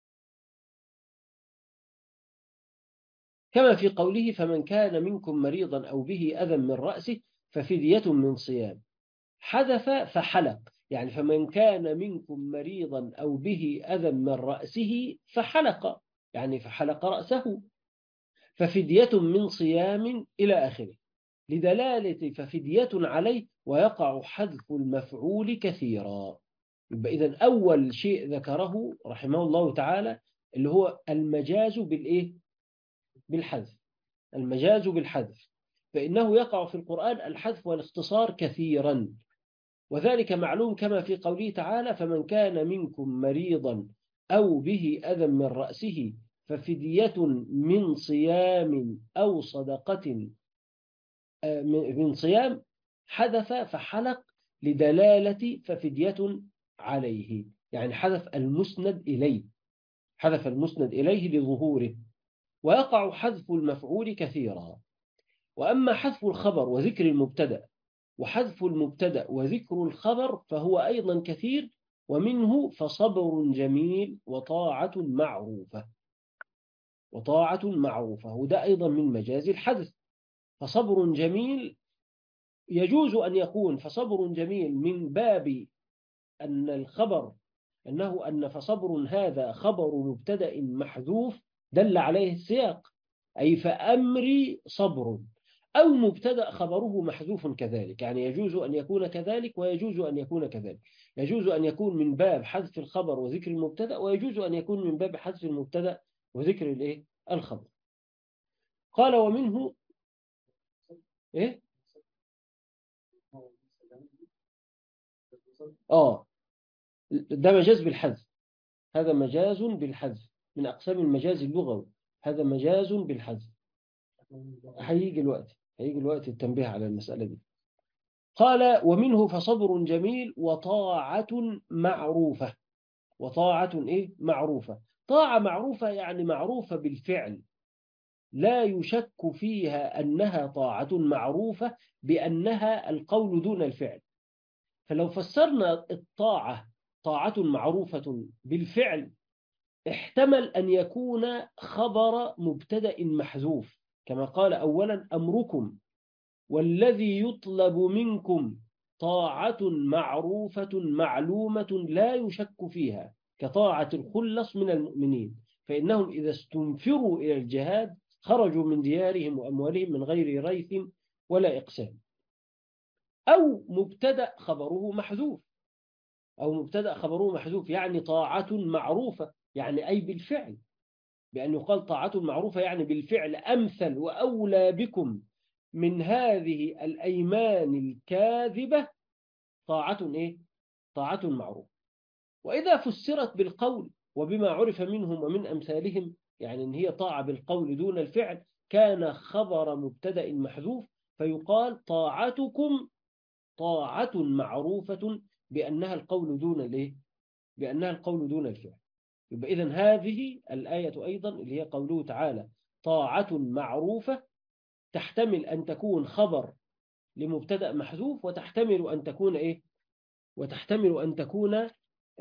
كما في قوله فمن كان منكم مريضا أو به أذى من رأسه ففدية من صيام حذف فحلق، يعني فمن كان منكم مريضا أو به أذى من رأسه فحلق، يعني فحلق رأسه ففدية من صيام إلى آخره لدلالة ففدية عليه ويقع حذف المفعول كثيرا. يبقى إذن أول شيء ذكره رحمه الله تعالى اللي هو المجاز بالإيه؟ بالحذف. المجاز بالحذف فإنه يقع في القرآن الحذف والاختصار كثيرا وذلك معلوم كما في قوله تعالى فمن كان منكم مريضا أو به أذى من رأسه ففدية من صيام أو صدقة من صيام حذف فحلق لدلالة ففدية عليه، يعني حذف المسند إليه، حذف المسند إليه لظهوره. ويقع حذف المفعول كثيرا. وأما حذف الخبر وذكر المبتدأ وحذف المبتدأ وذكر الخبر فهو أيضا كثير، ومنه فصبر جميل وطاعة معروفة. وطاعة معروفة وده أيضا من مجاز الحذف. فصبر جميل يجوز أن يكون فصبر جميل من باب أن الخبر أنه أن فصبر هذا خبر مبتدأ محذوف دل عليه السياق، أي فأمري صبر، أو مبتدأ خبره محذوف كذلك، يعني يجوز أن يكون كذلك ويجوز أن يكون كذلك. يجوز أن يكون من باب حذف الخبر وذكر المبتدأ، ويجوز أن يكون من باب حذف المبتدأ وذكر الإيه؟ الخبر. قال ومنه إيه؟ آه ده مجاز بالحذف، هذا مجاز بالحذف من أقسام المجاز اللغوي، هذا مجاز بالحذف. هيجي الوقت هيجي الوقت التنبيه على المسألة دي. قال ومنه فصبر جميل وطاعة معروفة. وطاعة إيه؟ معروفة. طاعة معروفة يعني معروفة بالفعل، لا يشك فيها أنها طاعة معروفة بأنها القول دون الفعل. فلو فسرنا الطاعة طاعة معروفة بالفعل احتمل أن يكون خبر مبتدأ محذوف، كما قال أولا أمركم والذي يطلب منكم طاعة معروفة معلومة لا يشك فيها كطاعة الخلص من المؤمنين، فإنهم إذا استنفروا إلى الجهاد خرجوا من ديارهم وأموالهم من غير ريث ولا إقسام. أو مبتدأ خبره محذوف أو مبتدأ خبره محذوف يعني طاعة معروفة، يعني أي بالفعل، بأن يقال طاعة معروفة يعني بالفعل أمثل وأولى بكم من هذه الأيمان الكاذبة طاعة إيه؟ طاعة معروفة. وإذا فسرت بالقول وبما عرف منهم ومن أمثالهم، يعني إن هي طاعة بالقول دون الفعل، كان خبر مبتدأ محذوف، فيقال طاعتكم طاعة معروفة بأنها القول دون الإيه؟ بأنها القول دون الفعل. يبقى إذن هذه الآية أيضا اللي هي قوله تعالى طاعة معروفة تحتمل أن تكون خبر لمبتدأ محذوف، وتحتمل أن تكون إيه؟ وتحتمل أن تكون آآ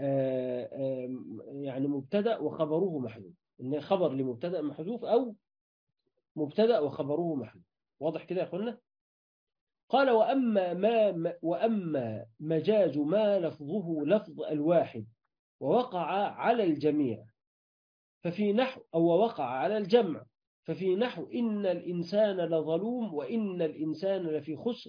آآ يعني مبتدأ وخبره محذوف، إن خبر لمبتدأ محذوف أو مبتدأ وخبره محذوف. واضح كده يا أخوانا؟ قال وأما ما وأما مجاز ما لفظه لفظ الواحد ووقع على الجميع ففي نحو أو وقع على الجمع ففي نحو إن الإنسان لظلوم وإن الإنسان لفي خسر،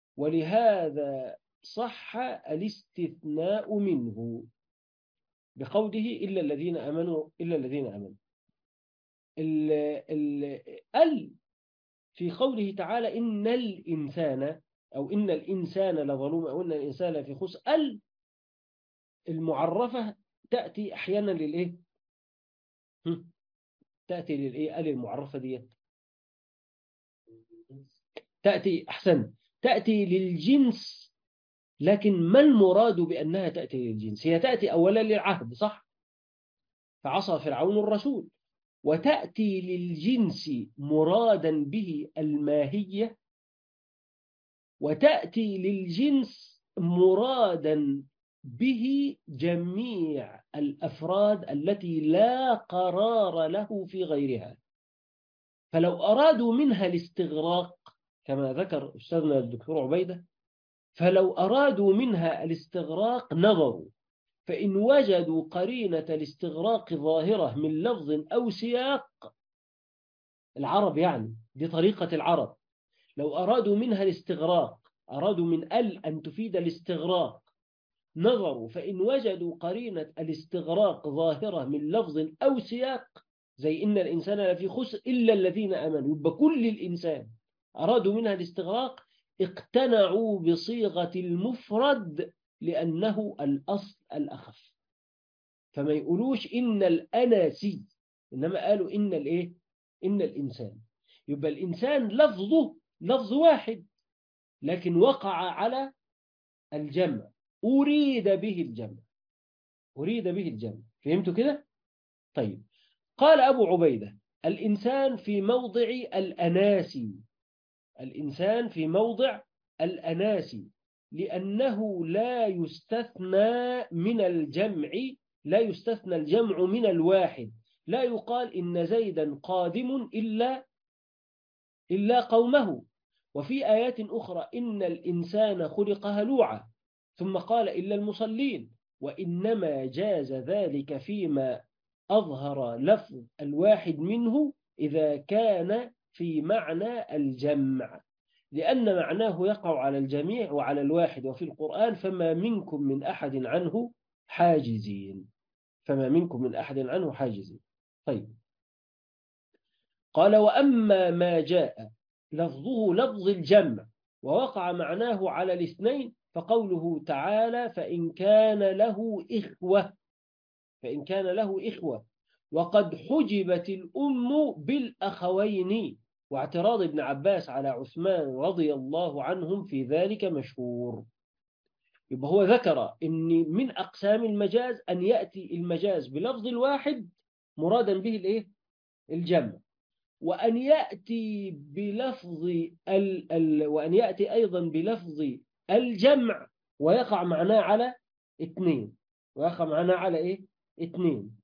ولهذا صح الاستثناء منه بقوله إلا الذين آمنوا إلا الذين آمنوا. ال ال ال في قوله تعالى إن الإنسان أو إن الإنسان لظلوم أو إن الإنسان لفي خسر، ال المعرفة تأتي أحيانا للإيه؟ تأتي للإيه؟ ال المعرفة دي تأتي أحسن تأتي للجنس، لكن ما المراد بأنها تأتي للجنس؟ هي تأتي أولا للعهد صح؟ فعصى فرعون الرسول، وتأتي للجنس مرادا به الماهية، وتأتي للجنس مرادا به جميع الأفراد التي لا قرار له في غيرها. فلو أرادوا منها الاستغراق كما ذكر أستاذنا الدكتور عبيدة، فلو أرادوا منها الاستغراق نظروا، فإن وجدوا قرينة الاستغراق ظاهرة من لفظ أو سياق، العرب يعني دي طريقة العرب، لو أرادوا منها الاستغراق أرادوا من ال أن تفيد الاستغراق نظروا، فإن وجدوا قرينة الاستغراق ظاهرة من لفظ أو سياق زي إن الإنسان لفي خسر إلا الذين آمنوا، يبقى كل الإنسان أرادوا منها الاستغراق اقتنعوا بصيغة المفرد لأنه الأصل الأخف، فما يقولوش إن الأناسي، إنما قالوا إن الإيه؟ إن الإنسان. يبقى الإنسان لفظه لفظ واحد لكن وقع على الجمع، أريد به الجمع، أريد به الجمع. فهمتوا كده؟ طيب، قال أبو عبيدة: الإنسان في موضع الأناسي، الإنسان في موضع الأناسي لأنه لا يستثنى من الجمع، لا يستثنى الجمع من الواحد. لا يقال إن زيدا قادم إلا إلا قومه. وفي آيات أخرى: إن الإنسان خلق هلوعا، ثم قال إلا المصلين. وإنما جاز ذلك فيما أظهر لفظ الواحد منه إذا كان في معنى الجمع، لأن معناه يقع على الجميع وعلى الواحد. وفي القرآن: فما منكم من أحد عنه حاجزين، فما منكم من أحد عنه حاجزين. طيب، قال: وأما ما جاء لفظه لفظ الجمع ووقع معناه على الاثنين فقوله تعالى: فإن كان له إخوة، فإن كان له إخوة وقد حجبت الأم بالأخوين. واعتراض ابن عباس على عثمان رضي الله عنهم في ذلك مشهور. يبقى هو ذكر أن من أقسام المجاز أن يأتي المجاز بلفظ الواحد مرادا به الإيه؟ الجمع، وأن يأتي بلفظ ال ال وأن يأتي أيضا بلفظ الجمع ويقع معناه على اثنين، ويقع معناه على إيه؟ اثنين.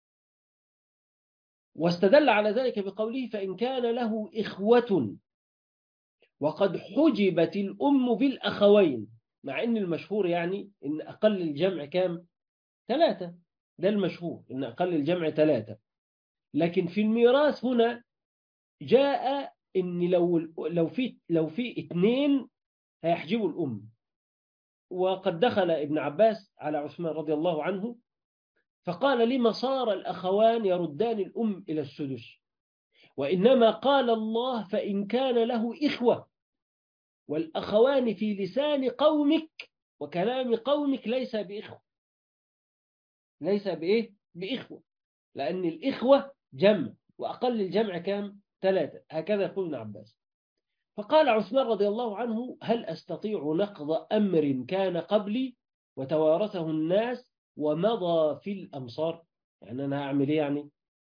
واستدل على ذلك بقوله: فإن كان له إخوة وقد حجبت الأم بالأخوين، مع أن المشهور يعني أن أقل الجمع كام؟ ثلاثة، ده المشهور أن أقل الجمع ثلاثة. لكن في الميراث هنا جاء أن لو لو في لو في اثنين هيحجبوا الأم. وقد دخل ابن عباس على عثمان رضي الله عنه فقال: لما صار الأخوان يردان الأم إلى السدس؟ وإنما قال الله: فإن كان له إخوة، والأخوان في لسان قومك وكلام قومك ليس بإخوة، ليس بإيه؟ بإخوة، لأن الإخوة جمع وأقل الجمع كام؟ ثلاثة، هكذا يقول ابن عباس. فقال عثمان رضي الله عنه: هل أستطيع نقض أمر كان قبلي وتوارثه الناس ومضى في الأمصار؟ يعني أنا هعمل إيه يعني؟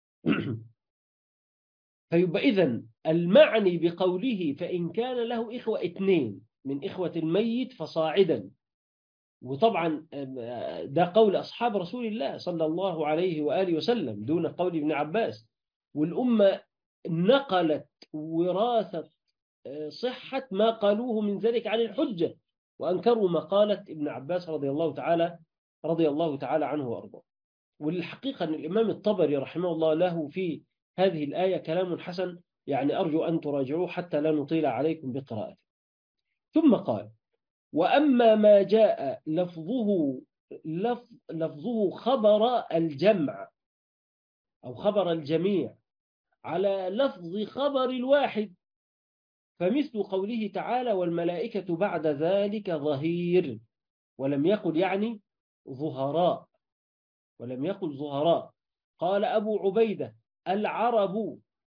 فيبقى إذن المعني بقوله: فإن كان له إخوة اثنين من إخوة الميت فصاعدا. وطبعا ده قول أصحاب رسول الله صلى الله عليه وآله وسلم دون قول ابن عباس. والأمة نقلت وراثة صحة ما قالوه من ذلك عن الحجة، وأنكروا مقالة ابن عباس رضي الله تعالى رضي الله تعالى عنه وأرضاه. والحقيقة أن الإمام الطبري رحمه الله له في هذه الآية كلام حسن، يعني أرجو أن تراجعوه حتى لا نطيل عليكم بقراءته. ثم قال: وأما ما جاء لفظه لفظ لفظه خبر الجمع أو خبر الجميع على لفظ خبر الواحد فمثل قوله تعالى: والملائكة بعد ذلك ظهير، ولم يقل يعني ظهراء، ولم يقل ظهراء. قال أبو عبيدة: العرب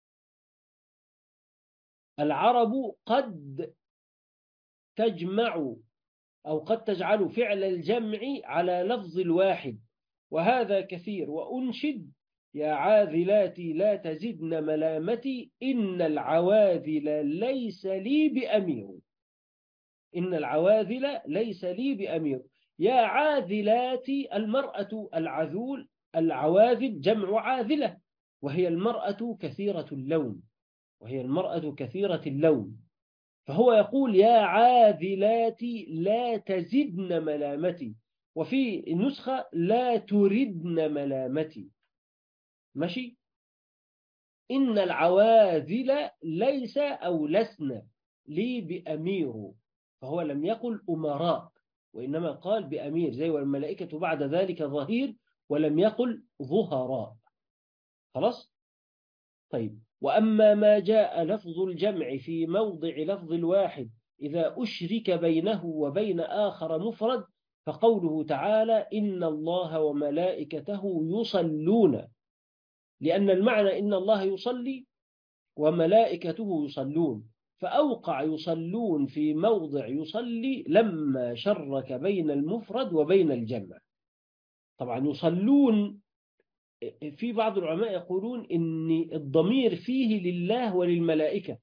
العرب قد تجمع أو قد تجعل فعل الجمع على لفظ الواحد، وهذا كثير. وأنشد: يا عاذلاتي لا تزدن ملامتي، إن العواذل ليس لي بأمير، إن العواذل ليس لي بأمير. يا عاذلاتي، المرأة العذول، العواذل جمع عاذلة، وهي المرأة كثيرة اللون، وهي المرأة كثيرة اللون. فهو يقول: يا عاذلاتي لا تزدن ملامتي، وفي النسخة لا تردن ملامتي. ماشي؟ إن العواذل ليس أو لسن لي بأمير، فهو لم يقل أمراء وإنما قال بأمير، زي والملائكة بعد ذلك ظهير، ولم يقل ظهراء. خلاص؟ طيب، وأما ما جاء لفظ الجمع في موضع لفظ الواحد إذا أشرك بينه وبين آخر مفرد فقوله تعالى: إن الله وملائكته يصلون، لأن المعنى إن الله يصلي وملائكته يصلون، فأوقع يصلون في موضع يصلي لما شرك بين المفرد وبين الجمع. طبعا يصلون، في بعض العلماء يقولون إن الضمير فيه لله وللملائكة،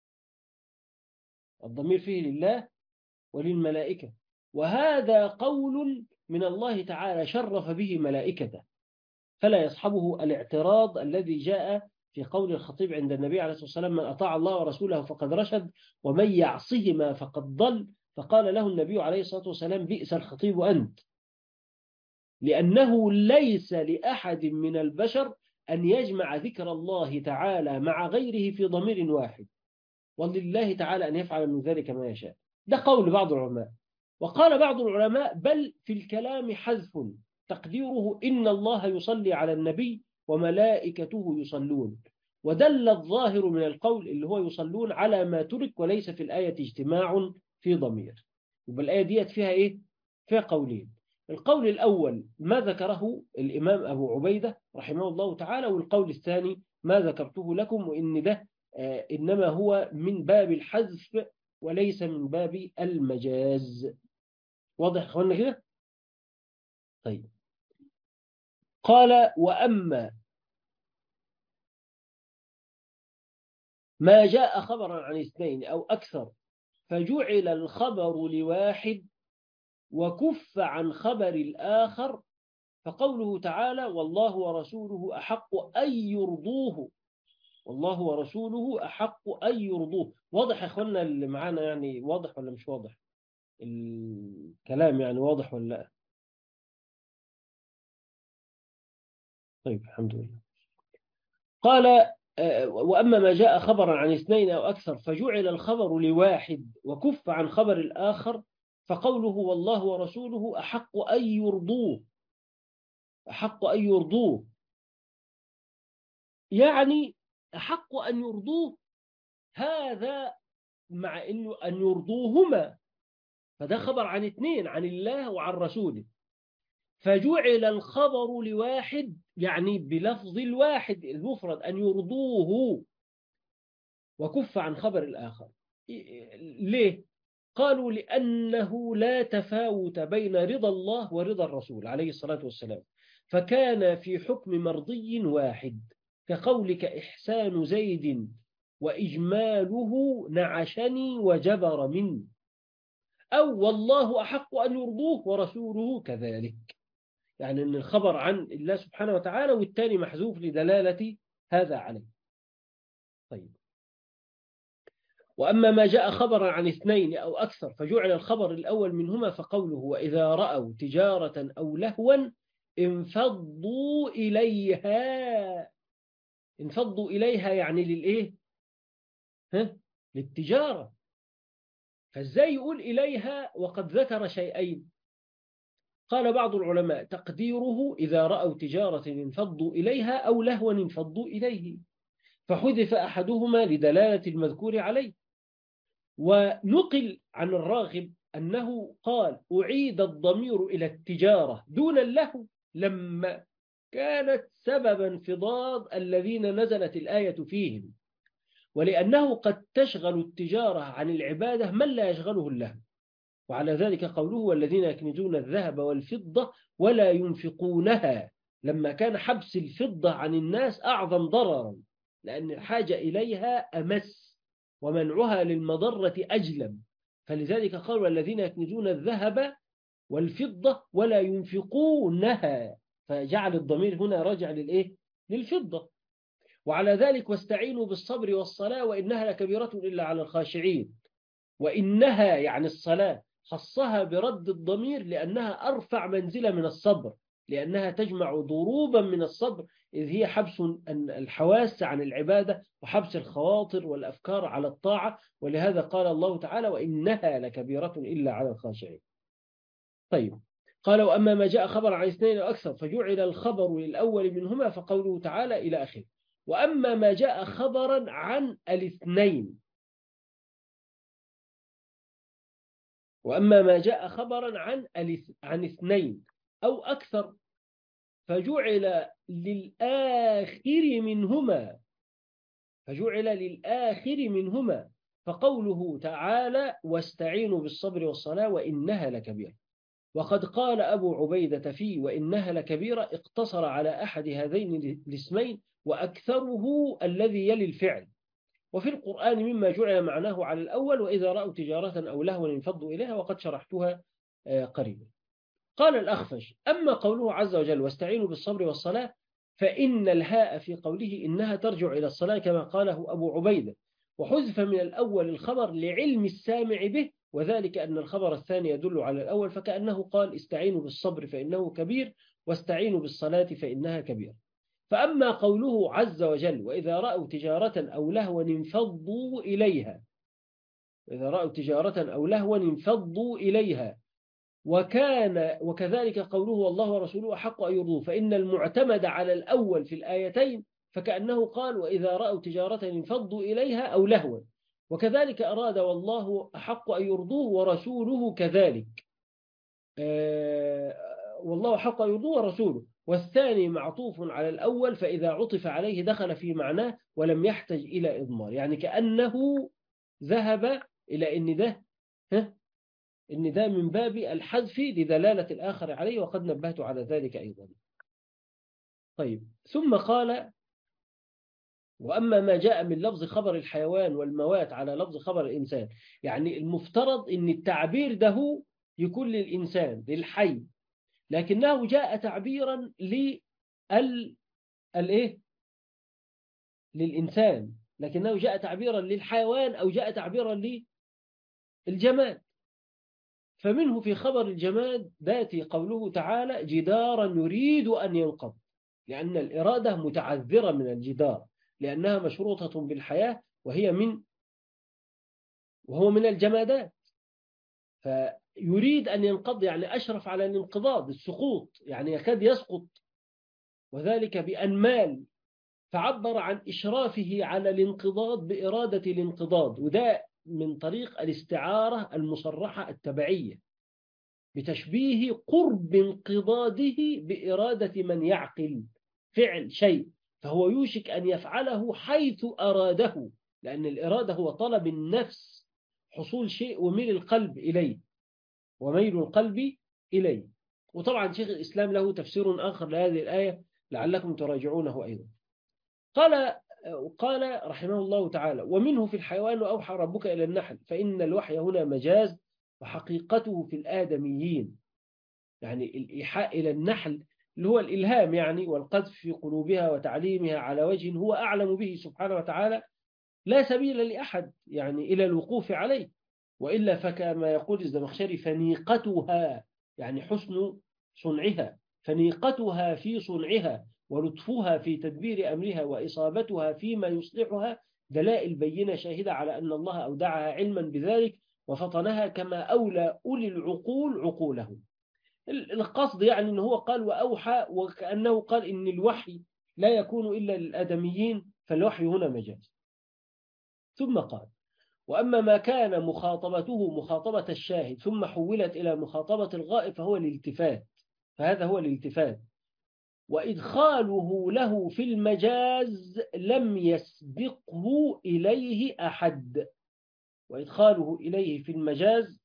الضمير فيه لله وللملائكة، وهذا قول من الله تعالى شرف به ملائكته، فلا يصحبه الاعتراض الذي جاء في قول الخطيب عند النبي عليه الصلاة والسلام: من أطاع الله ورسوله فقد رشد ومن يعصهما فقد ضل. فقال له النبي عليه الصلاة والسلام: بئس الخطيب أنت، لأنه ليس لأحد من البشر أن يجمع ذكر الله تعالى مع غيره في ضمير واحد، ولله تعالى أن يفعل من ذلك ما يشاء. ده قول بعض العلماء. وقال بعض العلماء: بل في الكلام حذف تقديره إن الله يصلي على النبي وملائكته يصلون، ودل الظاهر من القول اللي هو يصلون على ما ترك، وليس في الآية اجتماع في ضمير. يبقى الآية ديت فيها إيه؟ فيها قولين. القول الأول ما ذكره الإمام أبو عبيدة رحمه الله تعالى، والقول الثاني ما ذكرته لكم، وإن ده آه إنما هو من باب الحذف وليس من باب المجاز. واضح يا أخوانا كده؟ طيب. قال: وأما ما جاء خبرا عن اثنين أو أكثر فجعل الخبر لواحد وكف عن خبر الآخر، فقوله تعالى: والله ورسوله أحق أن يرضوه، والله ورسوله أحق أن يرضوه. واضح يا أخوانا اللي معانا؟ يعني واضح ولا مش واضح الكلام؟ يعني واضح ولا لا؟ طيب الحمد لله. قال: وأما ما جاء خبرا عن اثنين أو أكثر فجعل الخبر لواحد وكف عن خبر الآخر، فقوله والله ورسوله أحق أن يرضوه، أحق أن يرضوه، يعني أحق أن يرضوه هذا مع أنه أن يرضوهما، فده خبر عن اثنين، عن الله وعن رسوله، فجعل الخبر لواحد يعني بلفظ الواحد المفرد أن يرضوه، وكف عن خبر الآخر. ليه؟ قالوا: لأنه لا تفاوت بين رضا الله ورضا الرسول عليه الصلاة والسلام، فكان في حكم مرضي واحد، كقولك إحسان زيد وإجماله نعشني وجبر مني، أو والله أحق أن يرضوه ورسوله كذلك، يعني أن الخبر عن الله سبحانه وتعالى والتاني محذوف لدلالة هذا عليه. طيب. وأما ما جاء خبرا عن اثنين أو أكثر فجعل الخبر الأول منهما، فقوله: وإذا رأوا تجارة أو لهوا انفضوا إليها، انفضوا إليها يعني للإيه؟ ها؟ للتجارة. فازاي يقول إليها وقد ذكر شيئين؟ قال بعض العلماء تقديره إذا رأوا تجارة انفضوا إليها أو لهوا انفضوا إليه، فحذف أحدهما لدلالة المذكور عليه. ونقل عن الراغب أنه قال: أعيد الضمير إلى التجارة دون اللهو لما كانت سبب انفضاض الذين نزلت الآية فيهم، ولأنه قد تشغل التجارة عن العبادة من لا يشغله اللهو. وعلى ذلك قوله: والذين يكنزون الذهب والفضة ولا ينفقونها، لما كان حبس الفضة عن الناس أعظم ضررا، لأن الحاجة إليها أمس ومنعها للمضرة أجلم، فلذلك قال: والذين يكنزون الذهب والفضة ولا ينفقونها، فجعل الضمير هنا راجع للإيه؟ للفضة. وعلى ذلك واستعينوا بالصبر والصلاة وإنها لكبيرة إلا على الخاشعين، وإنها يعني الصلاة خصها برد الضمير لأنها أرفع منزلة من الصبر، لأنها تجمع ضروبا من الصبر، إذ هي حبس الحواس عن العبادة وحبس الخواطر والأفكار على الطاعة، ولهذا قال الله تعالى: وإنها لكبيرة إلا على الخاشعين. طيب. قال: وأما ما جاء خبر عن اثنين أكثر فجعل الخبر للأول منهما، فقوله تعالى إلى آخره. وأما ما جاء خبرا عن الاثنين وأما ما جاء خبرا عن عن اثنين أو أكثر فجعل للآخر منهما فجعل للآخر منهما فقوله تعالى واستعينوا بالصبر والصلاة وإنها لكبيرة. وقد قال أبو عبيدة في وإنها لكبيرة اقتصر على أحد هذين الاسمين وأكثره الذي يلي الفعل. وفي القرآن مما جعل معناه على الأول وإذا رأوا تجارة أو لهوا انفضوا إليها وقد شرحتها قريبا. قال الأخفش أما قوله عز وجل واستعينوا بالصبر والصلاة فإن الهاء في قوله إنها ترجع إلى الصلاة كما قاله أبو عبيدة، وحذف من الأول الخبر لعلم السامع به، وذلك أن الخبر الثاني يدل على الأول، فكأنه قال استعينوا بالصبر فإنه كبير واستعينوا بالصلاة فإنها كبيرة. فأما قوله عز وجل وإذا رأوا تجارة أو لهوا انفضوا إليها، إذا رأوا تجارة أو لهوا انفضوا إليها، وكان وكذلك قوله والله ورسوله أحق أن يرضوه، فإن المعتمد على الأول في الآيتين فكأنه قال وإذا رأوا تجارة انفضوا إليها أو لهوا، وكذلك أراد والله أحق أن يرضوه ورسوله كذلك، آه والله أحق أن يرضوه ورسوله، والثاني معطوف على الأول فإذا عطف عليه دخل في معناه ولم يحتج إلى إضمار، يعني كأنه ذهب إلى إن ده ها إن ده من باب الحذف لدلالة الآخر عليه، وقد نبهت على ذلك أيضا. طيب ثم قال وأما ما جاء من لفظ خبر الحيوان والموات على لفظ خبر الإنسان، يعني المفترض إن التعبير ده يكون للإنسان للحي، لكنه جاء تعبيرا لل الإيه للإنسان، لكنه جاء تعبيرا للحيوان أو جاء تعبيرا للجماد. فمنه في خبر الجماد ذاتي قوله تعالى جدارا يريد أن ينقض، لأن الإرادة متعذرة من الجدار لأنها مشروطة بالحياة وهي من وهو من الجمادات، فيريد أن ينقض يعني أشرف على الانقضاض السقوط، يعني يكاد يسقط، وذلك بأن مال، فعبر عن إشرافه على الانقضاض بإرادة الانقضاض، وده من طريق الاستعارة المصرحة التبعية بتشبيه قرب انقضاضه بإرادة من يعقل فعل شيء، فهو يوشك أن يفعله حيث أراده، لأن الإرادة هو طلب النفس حصول شيء وميل القلب إليه وميل القلب إليه. وطبعا شيخ الإسلام له تفسير آخر لهذه الآية لعلكم تراجعونه أيضا. قال قال رحمه الله تعالى ومنه في الحيوان وأوحى ربك إلى النحل، فإن الوحي هنا مجاز وحقيقته في الآدميين، يعني الإيحاء إلى النحل اللي هو الإلهام يعني والقذف في قلوبها وتعليمها على وجه هو أعلم به سبحانه وتعالى، لا سبيل لأحد يعني إلى الوقوف عليه، وإلا فكما يقول الزمخشري فنيقتها يعني حسن صنعها، فنيقتها في صنعها ولطفها في تدبير أمرها وإصابتها فيما يصلحها دلائل بينة شاهدة على أن الله أودعها علما بذلك وفطنها كما أولى أولي العقول عقولهم. القصد يعني أنه هو قال وأوحى وكأنه قال إن الوحي لا يكون إلا للآدميين، فالوحي هنا مجاز. ثم قال وأما ما كان مخاطبته مخاطبة الشاهد ثم حولت إلى مخاطبة الغائب فهو الالتفات، فهذا هو الالتفات، وإدخاله له في المجاز لم يسبقه إليه أحد، وإدخاله إليه في المجاز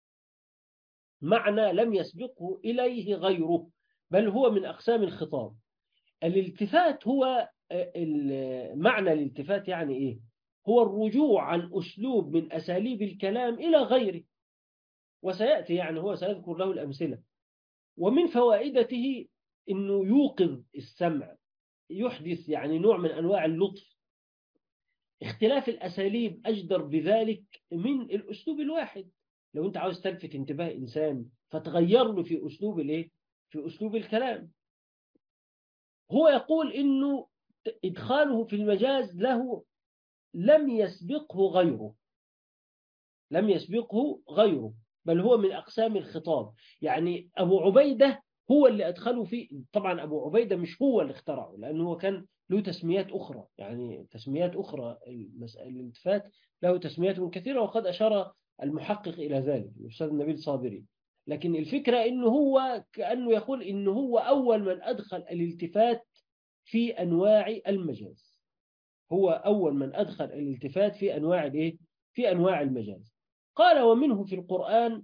معنى لم يسبقه إليه غيره، بل هو من أقسام الخطاب. الالتفات هو معنى الالتفات يعني إيه؟ هو الرجوع عن أسلوب من أساليب الكلام إلى غيره، وسيأتي يعني هو سيذكر له الأمثلة. ومن فوائدته أنه يوقظ السمع، يحدث يعني نوع من أنواع اللطف. اختلاف الأساليب أجدر بذلك من الأسلوب الواحد، لو أنت عاوز تلفت انتباه إنسان فتغير له في أسلوب الإيه؟ في أسلوب الكلام. هو يقول إنه إدخاله في المجاز له لم يسبقه غيره، لم يسبقه غيره، بل هو من أقسام الخطاب. يعني أبو عبيدة هو اللي أدخله فيه، طبعا أبو عبيدة مش هو اللي اخترعه لأنه هو كان له تسميات أخرى، يعني تسميات أخرى، الالتفات له تسميات كثيرة وقد أشار المحقق إلى ذلك الأستاذ نبيل صابري. لكن الفكرة إنه هو كأنه يقول إنه هو أول من أدخل الالتفات في أنواع المجاز، هو أول من أدخل الالتفات في أنواع الإيه؟ في أنواع المجاز. قال ومنه في القرآن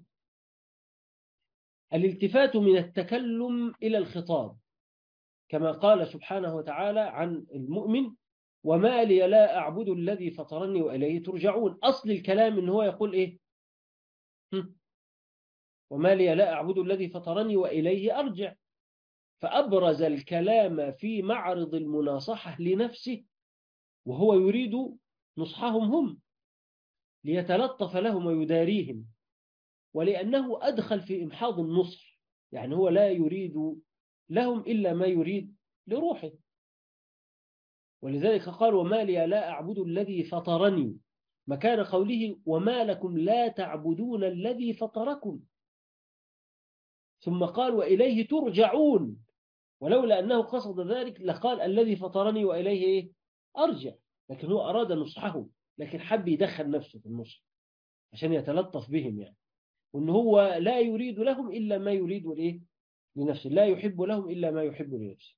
الالتفات من التكلم إلى الخطاب، كما قال سبحانه وتعالى عن المؤمن وما لي لا أعبد الذي فطرني وإليه ترجعون. أصل الكلام إن هو يقول إيه؟ وما لي لا أعبد الذي فطرني وإليه أرجع. فأبرز الكلام في معرض المناصحة لنفسه وهو يريد نصحهم هم ليتلطف لهم ويداريهم، ولأنه أدخل في إمحاض النصح، يعني هو لا يريد لهم إلا ما يريد لروحه. ولذلك قال وما لي لا أعبد الذي فطرني، مكان قوله وما لكم لا تعبدون الذي فطركم. ثم قال وإليه ترجعون، ولولا أنه قصد ذلك لقال الذي فطرني وإليه إيه؟ أرجع. لكن هو أراد نصحه، لكن حب يدخل نفسه في النصح عشان يتلطف بهم يعني، وأنه هو لا يريد لهم إلا ما يريد الإيه؟ لنفسه، لا يحب لهم إلا ما يحب لنفسه.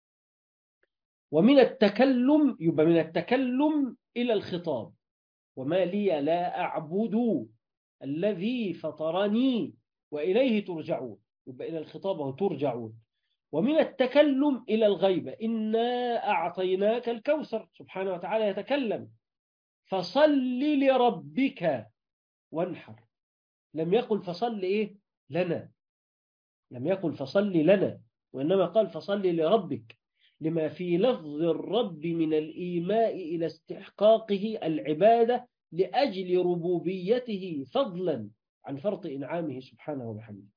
ومن التكلم يبقى من التكلم إلى الخطاب، وما لي لا أعبد الذي فطرني وإليه ترجعون، يبقى إلى الخطاب وترجعون. ومن التكلم إلى الغيبة إنا أعطيناك الكوثر، سبحانه وتعالى يتكلم فصل لربك وانحر. لم يقل فصل إيه لنا، لم يقل فصل لنا، وإنما قال فصل لربك، لما في لفظ الرب من الإيماء إلى استحقاقه العبادة لأجل ربوبيته فضلا عن فرط إنعامه سبحانه وبحمده.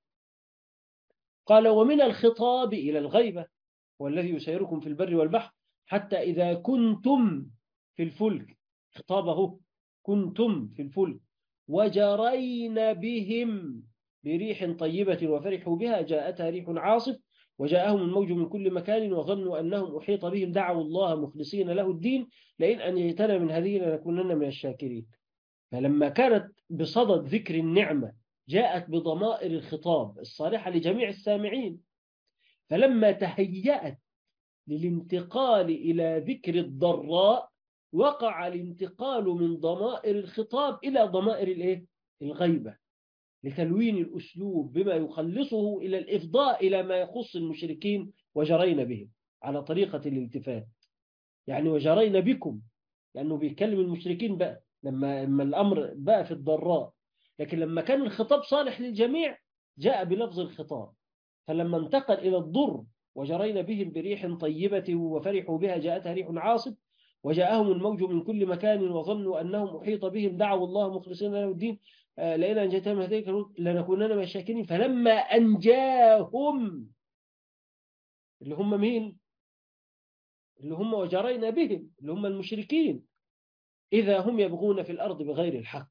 قال ومن الخطاب إلى الغيبة والذي يسيركم في البر والبحر حتى إذا كنتم في الفلك، خطابه كنتم في الفلك وجرين بهم بريح طيبة وفرحوا بها جاءتها ريح عاصف وجاءهم الموج من كل مكان وظنوا أنهم أحيط بهم دعوا الله مخلصين له الدين لئن أنجيتنا من هذه لنكونن من الشاكرين. فلما كانت بصدد ذكر النعمة جاءت بضمائر الخطاب الصالحة لجميع السامعين، فلما تهيأت للانتقال إلى ذكر الضراء وقع الانتقال من ضمائر الخطاب إلى ضمائر الإيه؟ الغيبة، لتلوين الأسلوب بما يخلصه إلى الإفضاء إلى ما يخص المشركين وجرين بهم على طريقة الالتفات. يعني وجرين بكم لأنه بيكلم المشركين بقى لما, لما الأمر بقى في الضراء، لكن لما كان الخطاب صالح للجميع جاء بلفظ الخطاب. فلما انتقل إلى الضر وجرين بهم بريح طيبة وفرحوا بها جاءتها ريح عاصف وجاءهم الموج من كل مكان وظنوا أنهم أحيط بهم دعوا الله مخلصين له الدين لئن أنجيتنا من هذه لنكونن من الشاكرين. فلما أنجاهم اللي هم مين؟ اللي هم وجرينا بهم اللي هم المشركين إذا هم يبغون في الأرض بغير الحق،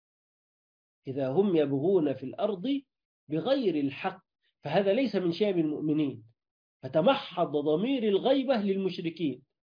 إذا هم يبغون في الأرض بغير الحق، فهذا ليس من شأن المؤمنين، فتمحض ضمير الغيبة للمشركين،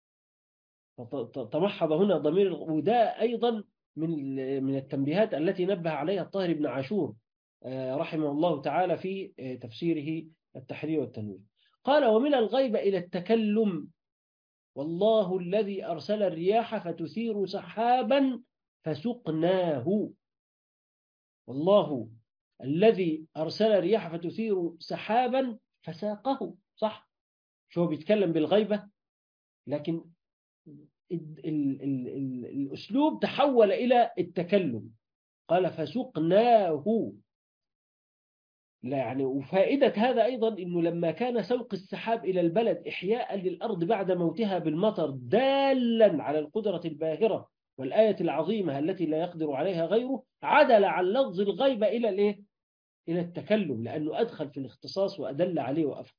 تمحض هنا ضمير، وده أيضا من من التنبيهات التي نبه عليها الطاهر بن عاشور رحمه الله تعالى في تفسيره التحرير والتنوير. قال ومن الغيبة إلى التكلم والله الذي أرسل الرياح فتثير سحابا فسقناه. والله الذي أرسل الرياح فتثير سحابا فساقه، صح؟ شو بيتكلم بالغيبة، لكن ال ال ال ال الأسلوب تحول إلى التكلم، قال فسقناه. لا يعني وفائدة هذا أيضا أنه لما كان سوق السحاب إلى البلد إحياء للأرض بعد موتها بالمطر دالا على القدرة الباهرة والآية العظيمة التي لا يقدر عليها غيره، عدل عن لفظ الغيبة إلى الإيه؟ إلى التكلم، لأنه أدخل في الاختصاص وأدل عليه وأفهم.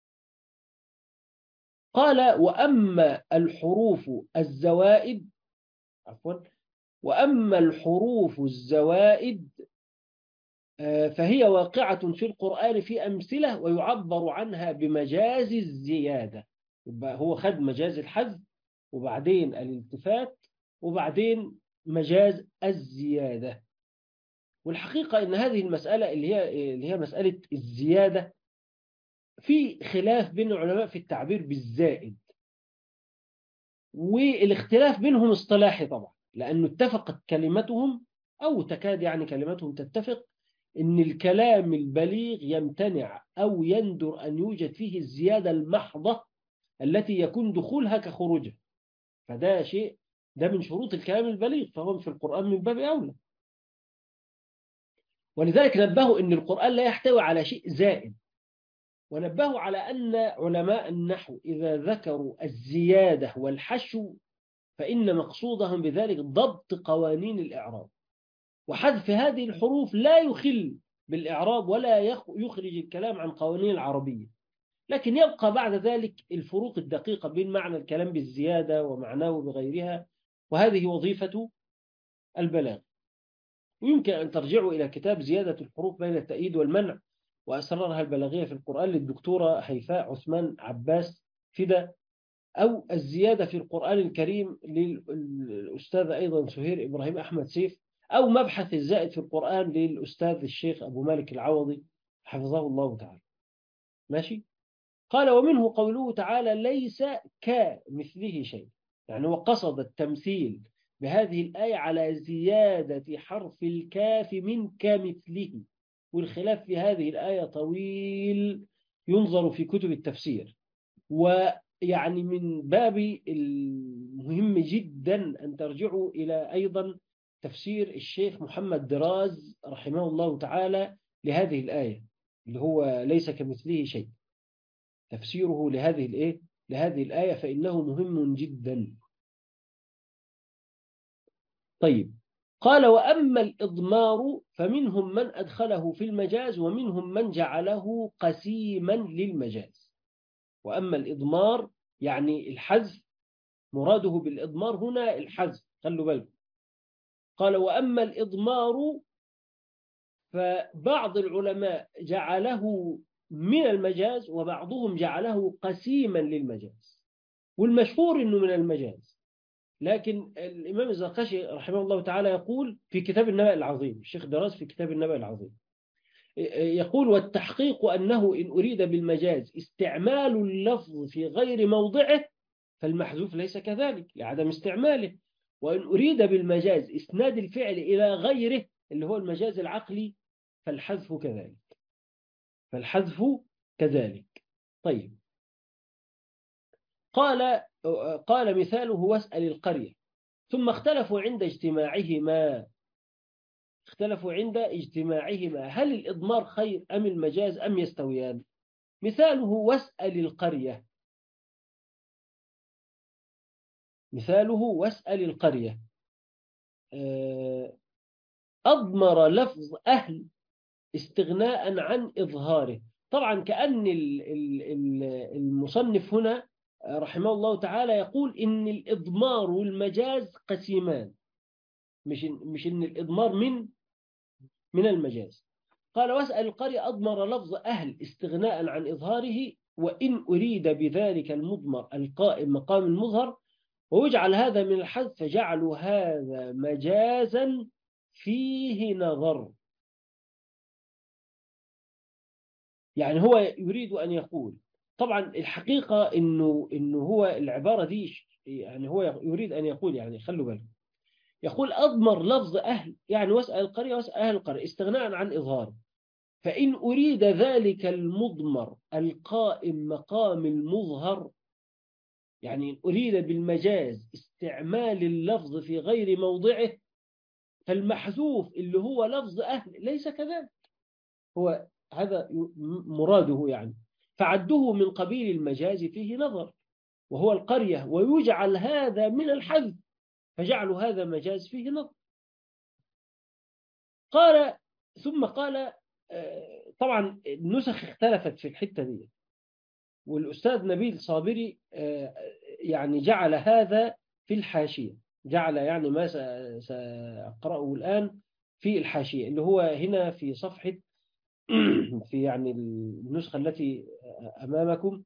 قال وأما الحروف الزوائد عفوا وأما الحروف الزوائد فهي واقعة في القرآن في أمثلة ويعبر عنها بمجاز الزيادة. يبقى هو خد مجاز الحذف وبعدين الالتفات وبعدين مجاز الزيادة. والحقيقة أن هذه المسألة اللي هي اللي هي مسألة الزيادة في خلاف بين العلماء في التعبير بالزائد، والاختلاف بينهم اصطلاحي طبعا، لأنه اتفقت كلمتهم أو تكاد يعني كلمتهم تتفق إن الكلام البليغ يمتنع أو يندر أن يوجد فيه الزيادة المحضة التي يكون دخولها كخروجها. فده شيء، ده من شروط الكلام البليغ، فهو في القرآن من باب أولى. ولذلك نبهوا أن القرآن لا يحتوي على شيء زائد، ونبهوا على أن علماء النحو إذا ذكروا الزيادة والحشو فإن مقصودهم بذلك ضبط قوانين الإعراب، وحذف هذه الحروف لا يخل بالإعراب ولا يخرج الكلام عن قوانين العربية، لكن يبقى بعد ذلك الفروق الدقيقة بين معنى الكلام بالزيادة ومعناه بغيرها، وهذه وظيفة البلاغ. ويمكن أن ترجعوا إلى كتاب زيادة الحروف بين التأييد والمنع وأسرارها البلاغية في القرآن للدكتورة هيفاء عثمان عباس فدا، أو الزيادة في القرآن الكريم للأستاذ أيضا سهير إبراهيم أحمد سيف، أو مبحث الزائد في القرآن للأستاذ الشيخ أبو مالك العوضي حفظه الله تعالى. ماشي. قال ومنه قوله تعالى ليس كمثله شيء، يعني وقصد التمثيل بهذه الآية على زيادة حرف الكاف من كمثله، والخلاف في هذه الآية طويل ينظر في كتب التفسير، ويعني من باب المهم جدا أن ترجعوا إلى أيضا تفسير الشيخ محمد دراز رحمه الله تعالى لهذه الآية اللي هو ليس كمثله شيء، تفسيره لهذه الإيه؟ لهذه الآية، فإنه مهم جدا. طيب، قال وأما الإضمار فمنهم من أدخله في المجاز ومنهم من جعله قسيما للمجاز. وأما الإضمار يعني الحذف، مراده بالإضمار هنا الحذف، خلوا بالكم. قال وأما الإضمار فبعض العلماء جعله من المجاز وبعضهم جعله قسيما للمجاز، والمشهور أنه من المجاز، لكن الإمام الزرقشي رحمه الله تعالى يقول في كتاب النبأ العظيم، الشيخ دراس في كتاب النبأ العظيم يقول والتحقيق أنه إن أريد بالمجاز استعمال اللفظ في غير موضعه فالمحذوف ليس كذلك لعدم استعماله، وإن أريد بالمجاز إسناد الفعل إلى غيره اللي هو المجاز العقلي فالحذف كذلك، فالحذف كذلك. طيب، قال قال مثاله واسأل القرية، ثم اختلفوا عند اجتماعهما اختلفوا عند اجتماعهما هل الإضمار خير أم المجاز أم يستويان؟ مثاله واسأل القرية، مثاله واسأل القرية أضمر لفظ أهل استغناء عن إظهاره. طبعا كأن المصنف هنا رحمه الله تعالى يقول إن الإضمار والمجاز قسيمان، مش مش إن الإضمار من من المجاز. قال واسأل القرية أضمر لفظ أهل استغناء عن إظهاره، وإن أريد بذلك المضمر القائم مقام المظهر ويجعل هذا من الحذف فجعلوا هذا مجازا فيه نظر. يعني هو يريد أن يقول، طبعا الحقيقة إنه إنه هو العبارة دي يعني هو يريد أن يقول، يعني خلوا بالكم، يقول أضمر لفظ أهل يعني واسأل القرية واسأل أهل القرية استغناء عن إظهار، فإن أريد ذلك المضمر القائم مقام المظهر، يعني إن أريد بالمجاز استعمال اللفظ في غير موضعه فالمحذوف اللي هو لفظ أهل ليس كذلك، هو هذا مراده يعني، فعده من قبيل المجاز فيه نظر وهو القرية، ويجعل هذا من الحذف فجعلوا هذا مجاز فيه نظر. قال ثم قال طبعا النسخ اختلفت في الحتة دي، والأستاذ نبيل صابري يعني جعل هذا في الحاشية، جعل يعني ما سأقرأه الآن في الحاشية اللي هو هنا في صفحة في يعني النسخة التي أمامكم.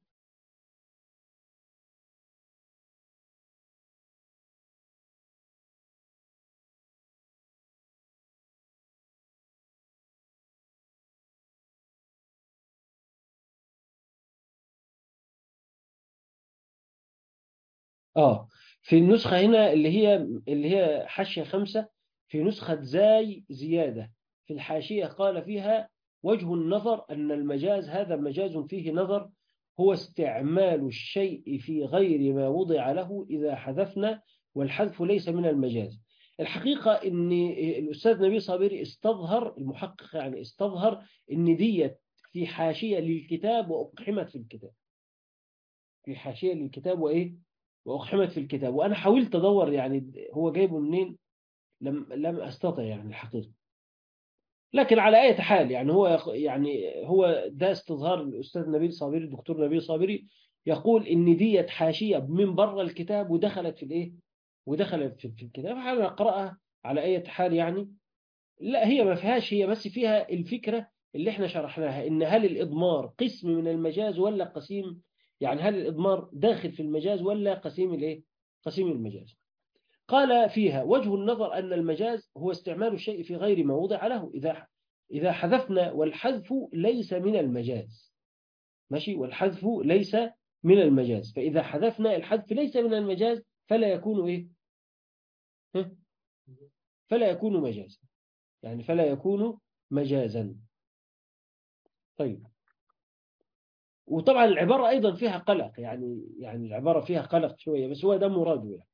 آه في النسخة هنا اللي هي اللي هي حاشية خمسة، في نسخة زاي زيادة في الحاشية قال فيها: وجه النظر أن المجاز هذا مجاز فيه نظر، هو استعمال الشيء في غير ما وضع له إذا حذفنا، والحذف ليس من المجاز. الحقيقة أن الأستاذ نبيل صابري استظهر، المحقق يعني استظهر أن ديت في حاشية للكتاب وأقحمت في الكتاب، في حاشية للكتاب وإيه وأقحمت في الكتاب. وأنا حاولت أدور يعني هو جايبه منين، لم لم أستطع يعني الحقيقة. لكن على أي حال يعني هو يعني هو ده استظهار الأستاذ نبيل صابري، الدكتور نبيل صابري، يقول إن ديت حاشية من بره الكتاب ودخلت في الإيه ودخلت في, في الكتاب. حاول أقرأها على أي حال يعني. لا هي ما فيهاش، هي بس فيها الفكرة اللي احنا شرحناها، إن هل الإضمار قسم من المجاز ولا قسيم، يعني هل الإضمار داخل في المجاز ولا قسيم الإيه قسيم المجاز. قال فيها: وجه النظر أن المجاز هو استعمال الشيء في غير ما وضع له إذا إذا حذفنا، والحذف ليس من المجاز. ماشي، والحذف ليس من المجاز، فإذا حذفنا الحذف ليس من المجاز فلا يكون إيه ها؟ فلا يكون مجازا، يعني فلا يكون مجازا. طيب، وطبعا العبارة أيضا فيها قلق، يعني يعني العبارة فيها قلق شوية، بس هو ده مراده يعني.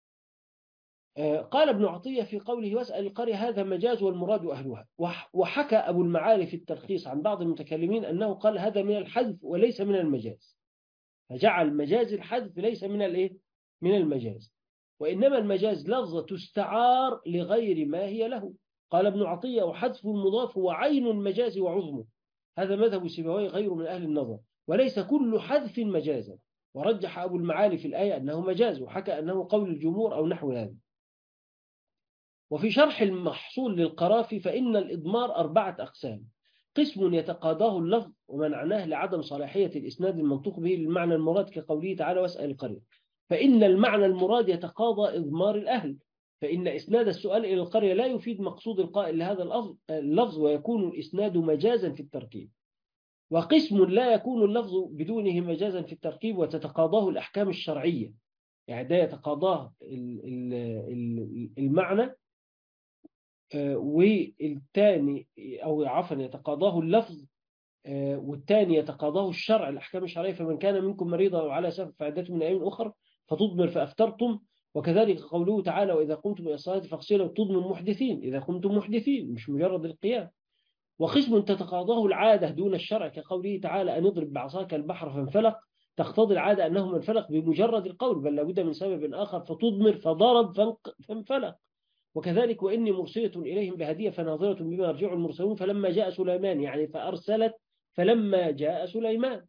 قال ابن عطية في قوله: واسأل القرية، هذا مجاز والمراد أهلها. وحكى أبو المعالي في التلخيص عن بعض المتكلمين أنه قال هذا من الحذف وليس من المجاز، فجعل مجاز الحذف ليس من الإيه؟ من المجاز، وإنما المجاز لفظة تستعار لغير ما هي له. قال ابن عطية: وحذف المضاف هو عين المجاز وعظمه، هذا مذهب سيبويه غير من أهل النظر، وليس كل حذف مجازا. ورجح أبو المعالي في الآية أنه مجاز، وحكى أنه قول الجمهور أو نحو هذا. وفي شرح المحصول للقرافي فإن الإضمار أربعة أقسام: قسم يتقاضاه اللفظ ومنعناه لعدم صلاحية الإسناد المنطوق به للمعنى المراد، كقوله تعالى: واسأل القرية، فإن المعنى المراد يتقاضى إضمار الأهل، فإن إسناد السؤال إلى القرية لا يفيد مقصود القائل لهذا اللفظ، ويكون الإسناد مجازا في التركيب. وقسم لا يكون اللفظ بدونه مجازا في التركيب وتتقاضاه الأحكام الشرعية، يعني ده يتقاضاه المعنى، والثاني أو عفوا يتقاضاه اللفظ، والثاني يتقاضاه الشرع، الأحكام الشرعية: فمن كان منكم مريضا أو على سفر فعدة من أيام أخر فتضمر فأفطرتم. وكذلك قوله تعالى: وإذا قمتم إلى الصلاة فاغسلوا، تضمر محدثين إذا قمتم محدثين، مش مجرد القيام. وقسم تتقاضاه العادة دون الشرع، كقوله تعالى: أن اضرب بعصاك البحر فانفلق، تقتضي العادة أنه من فلق بمجرد القول، بل لابد من سبب آخر فتضمر فضرب فانفلق. وكذلك: وإني مرسلة إليهم بهدية فناظرة بما يرجع المرسلون، فلما جاء سليمان، يعني فأرسلت فلما جاء سليمان،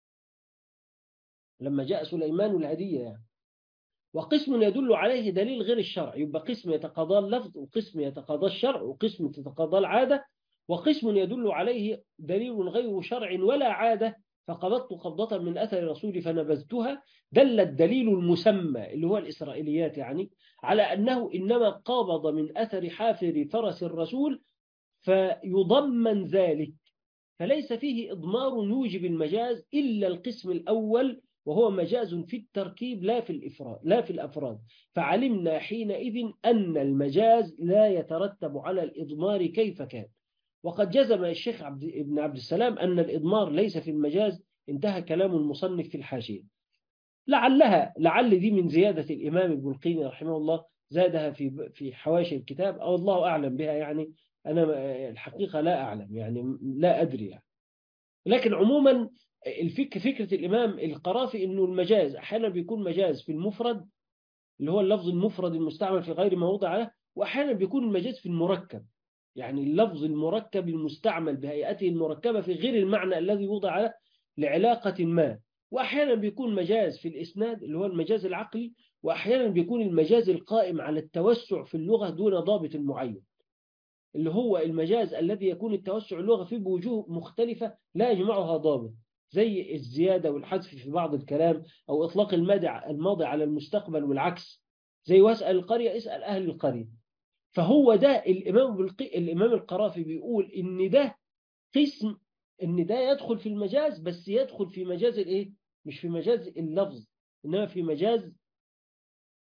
لما جاء سليمان الهدية يعني. وقسم يدل عليه دليل غير الشرع، يبقى قسم يتقاضى اللفظ، وقسم يتقاضى الشرع، وقسم تتقاضى العادة، وقسم يدل عليه دليل غير شرع ولا عادة، فقبضت قبضة من أثر الرسول فنبذتها. دل الدليل المسمى اللي هو الإسرائيليات يعني على أنه إنما قبض من أثر حافر فرس الرسول، فيضمن ذلك، فليس فيه إضمار يوجب المجاز إلا القسم الأول، وهو مجاز في التركيب لا في الإفراد لا في الأفراد. فعلمنا حينئذ أن المجاز لا يترتب على الإضمار كيف كان. وقد جزم الشيخ عبد ابن عبد السلام أن الإضمار ليس في المجاز. انتهى كلام المصنف في الحاشية. لعلها لعل دي من زيادة الإمام البلقيني رحمه الله، زادها في في حواشي الكتاب، أو الله أعلم بها يعني. أنا الحقيقة لا أعلم يعني، لا أدري يعني. لكن عموما الفكر فكرة الإمام القرافي إنه المجاز أحيانا بيكون مجاز في المفرد، اللي هو اللفظ المفرد المستعمل في غير ما وضع له، وأحيانا بيكون المجاز في المركب، يعني اللفظ المركب المستعمل بهيئته المركبة في غير المعنى الذي وضع له لعلاقة ما. وأحيانا بيكون مجاز في الإسناد اللي هو المجاز العقلي، وأحيانا بيكون المجاز القائم على التوسع في اللغة دون ضابط معين، اللي هو المجاز الذي يكون التوسع اللغة فيه بوجوه مختلفة لا يجمعها ضابط، زي الزيادة والحذف في بعض الكلام، أو إطلاق الماضي على المستقبل والعكس، زي واسأل القرية اسأل أهل القرية. فهو ده الإمام بالقي... الإمام القرافي بيقول إن ده قسم، إن ده يدخل في المجاز، بس يدخل في مجاز الإيه؟ مش في مجاز اللفظ، إنما في مجاز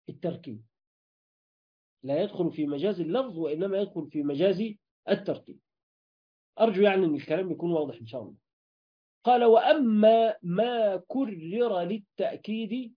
التركيب، لا يدخل في مجاز اللفظ وإنما يدخل في مجاز التركيب. أرجو يعني أن الكلام يكون واضح إن شاء الله. قال وأما ما كرر للتأكيد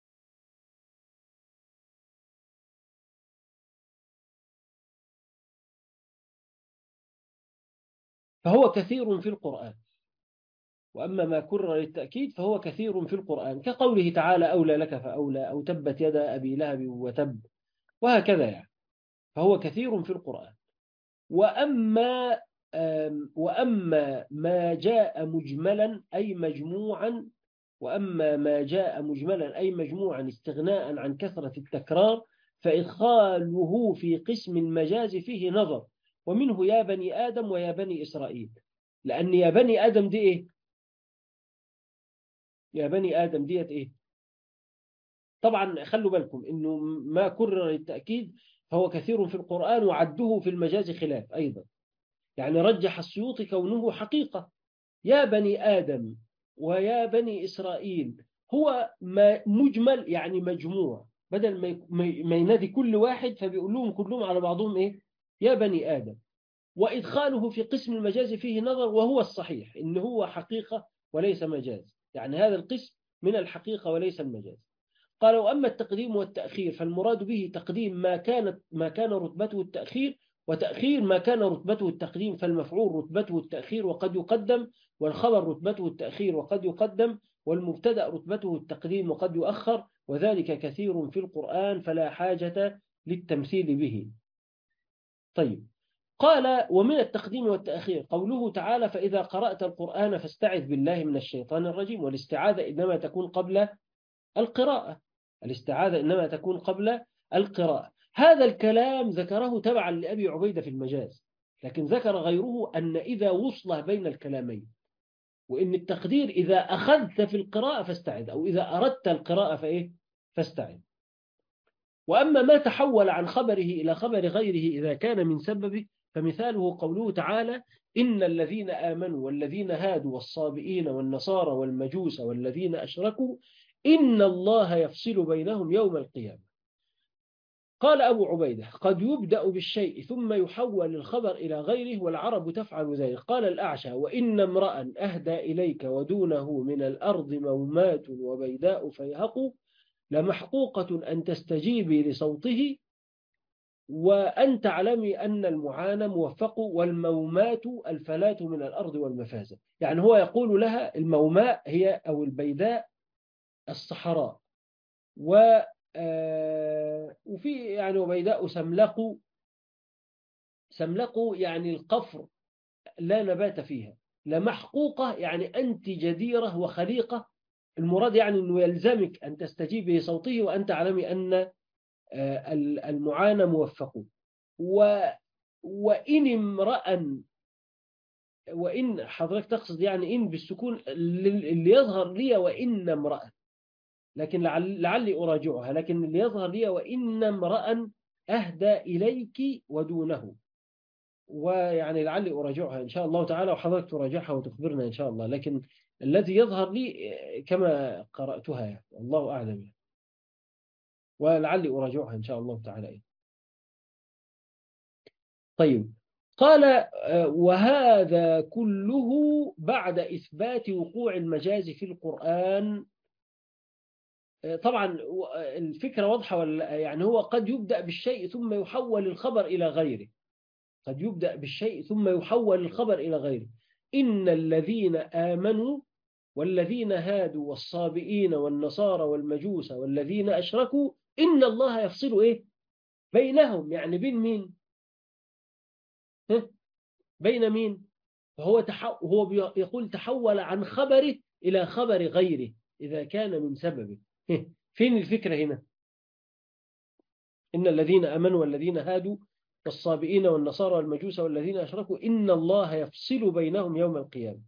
فهو كثير في القرآن. وأما ما كرر للتأكيد فهو كثير في القرآن، كقوله تعالى أولى لك فأولى، أو تبت يدا أبي لهب وتب، وهكذا يعني، فهو كثير في القرآن. وأما وأما ما جاء مجملا أي مجموعا وأما ما جاء مجملا أي مجموعا استغناء عن كثرة التكرار فإدخاله في قسم المجاز فيه نظر، ومنه يا بني آدم ويا بني إسرائيل. لأن يا بني آدم دي إيه؟ يا بني آدم ديت إيه؟ طبعا خلوا بالكم إنه ما كرر للتأكيد فهو كثير في القرآن، وعده في المجاز خلاف أيضا. يعني رجح السيوطي كونه حقيقة يا بني آدم ويا بني إسرائيل هو مجمل، يعني مجموع، بدل ما ينادي كل واحد فبيقول لهم كلهم على بعضهم إيه؟ يا بني آدم. وإدخاله في قسم المجاز فيه نظر، وهو الصحيح إن هو حقيقة وليس مجاز، يعني هذا القسم من الحقيقة وليس المجاز. قال وأما التقديم والتأخير فالمراد به تقديم ما كانت ما كان رتبته التأخير، وتأخير ما كان رتبته التقديم، فالمفعول رتبته التأخير وقد يقدم، والخبر رتبته التأخير وقد يقدم، والمبتدأ رتبته التقديم وقد يؤخر، وذلك كثير في القرآن فلا حاجة للتمثيل به. طيب، قال ومن التقديم والتأخير قوله تعالى فإذا قرأت القرآن فاستعذ بالله من الشيطان الرجيم، والاستعاذة إنما تكون قبل القراءة، الاستعاذة إنما تكون قبل القراءة. هذا الكلام ذكره تبعا لأبي عبيدة في المجاز، لكن ذكر غيره أن إذا وصل بين الكلامين، وإن التقدير إذا أخذت في القراءة فاستعذ، أو إذا أردت القراءة فإيه فاستعذ. وأما ما تحول عن خبره إلى خبر غيره إذا كان من سببه فمثاله قوله تعالى إن الذين آمنوا والذين هادوا والصابئين والنصارى والمجوس والذين أشركوا إن الله يفصل بينهم يوم القيامة. قال أبو عبيدة قد يبدأ بالشيء ثم يحول الخبر إلى غيره، والعرب تفعل ذلك. قال الأعشى وإن امرأ أهدى إليك ودونه من الأرض مومات وبيداء فيهق لمحقوقة أن تستجيبي لصوته وأن تعلمي أن المعانى موفق، والمومات الفلات من الأرض والمفازة. يعني هو يقول لها الموماء هي أو البيداء الصحراء، و وفي يعني وبيداء سملق، سملق يعني القفر لا نبات فيها. لمحقوقة يعني أنت جديرة وخليقة، المراد يعني أنه يلزمك أن تستجيبي لصوته وأن تعلمي أن المعانى موفق. و وإن امرأ، وإن حضرتك تقصد يعني إن بالسكون اللي يظهر لي وإن امرأ، لكن لعل لعلي أراجعها، لكن اللي يظهر لي وإن امرأ أهدى إليك ودونه، ويعني لعلي أراجعها إن شاء الله تعالى، وحضرتك تراجعها وتخبرنا إن شاء الله، لكن الذي يظهر لي كما قرأتها يعني الله أعلم يعني. ولعلي أراجعها إن شاء الله تعالى. طيب، قال وهذا كله بعد إثبات وقوع المجاز في القرآن. طبعا الفكرة واضحة ولا يعني؟ هو قد يبدأ بالشيء ثم يحول الخبر إلى غيره، قد يبدأ بالشيء ثم يحول الخبر إلى غيره. إن الذين آمنوا والذين هادوا والصابئين والنصارى والمجوس والذين أشركوا إن الله يفصل إيه بينهم، يعني بين مين؟ بين مين؟ فهو تح... هو يقول تحول عن خبره إلى خبر غيره إذا كان من سببه. فين الفكرة هنا؟ إن الذين آمنوا والذين هادوا والصابئين والنصارى والمجوس والذين أشركوا إن الله يفصل بينهم يوم القيامة.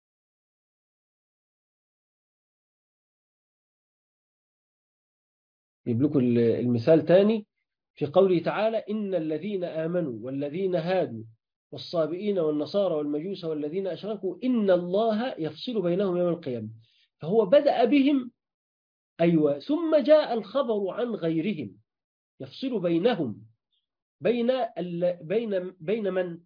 يجيب لكم المثال تاني في قوله تعالى إن الذين آمنوا والذين هادوا والصابئين والنصارى والمجوس والذين أشركوا إن الله يفصل بينهم يوم القيامة. فهو بدأ بهم أيوة. ثم جاء الخبر عن غيرهم يفصل بينهم، بين ال... بين بين من؟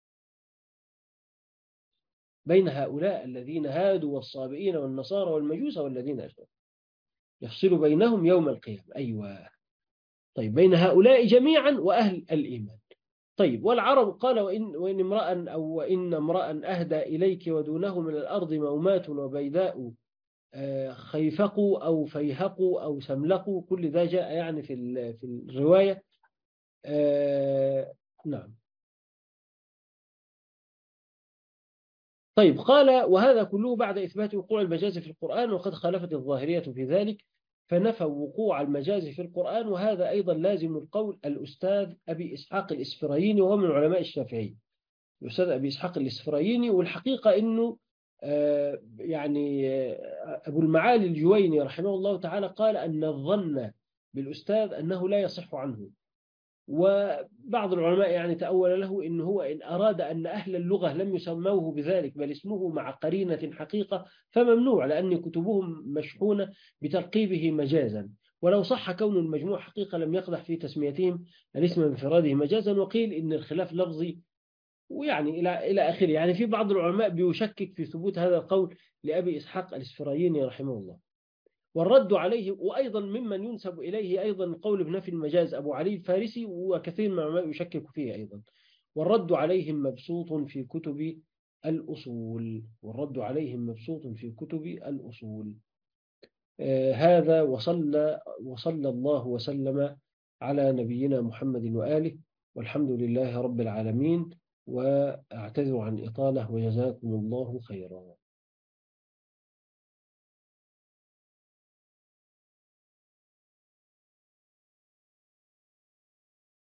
بين هؤلاء الذين هادوا والصابئين والنصارى والمجوس والذين أشركوا، يفصل بينهم يوم القيامة. أيوة. طيب بين هؤلاء جميعا وأهل الإيمان. طيب والعرب قال وإن, وإن امرأ أو وإن امرأ أهدى إليك ودونه من الأرض مومات وبيداء خيفقوا أو فيهقوا أو سملقوا، كل ذا جاء يعني في في الرواية. آه نعم. طيب قال وهذا كله بعد إثبات وقوع المجاز في القرآن، وقد خالفت الظاهرية في ذلك فنفوا وقوع المجاز في القرآن، وهذا أيضا لازم القول الأستاذ أبي إسحاق الإسفرايني وهو من علماء الشافعي، الأستاذ أبي إسحاق الإسفرايني. والحقيقة أنه آه يعني آه أبو المعالي الجويني رحمه الله تعالى قال أن الظن بالأستاذ أنه لا يصح عنه، وبعض العلماء يعني تأول له إن هو إن أراد أن أهل اللغة لم يسموه بذلك بل اسمه مع قرينة حقيقة فممنوع، لأن كتبهم مشحونة بتلقيبه مجازا، ولو صح كون المجموع حقيقة لم يقدح في تسميتهم الاسم بانفراده مجازا. وقيل إن الخلاف لفظي ويعني إلى إلى آخره. يعني في بعض العلماء بيشكك في ثبوت هذا القول لأبي إسحاق الإسفرايني رحمه الله. والرد عليه، وأيضا ممن ينسب إليه أيضا قول بنفي المجاز أبو علي الفارسي، وكثير من العلماء يشكك فيه أيضا. والرد عليهم مبسوط في كتب الأصول، والرد عليهم مبسوط في كتب الأصول. آه هذا وصلى وصلى الله وسلم على نبينا محمد وآله، والحمد لله رب العالمين. وأعتذر عن إطالة وجزاكم الله خيرا.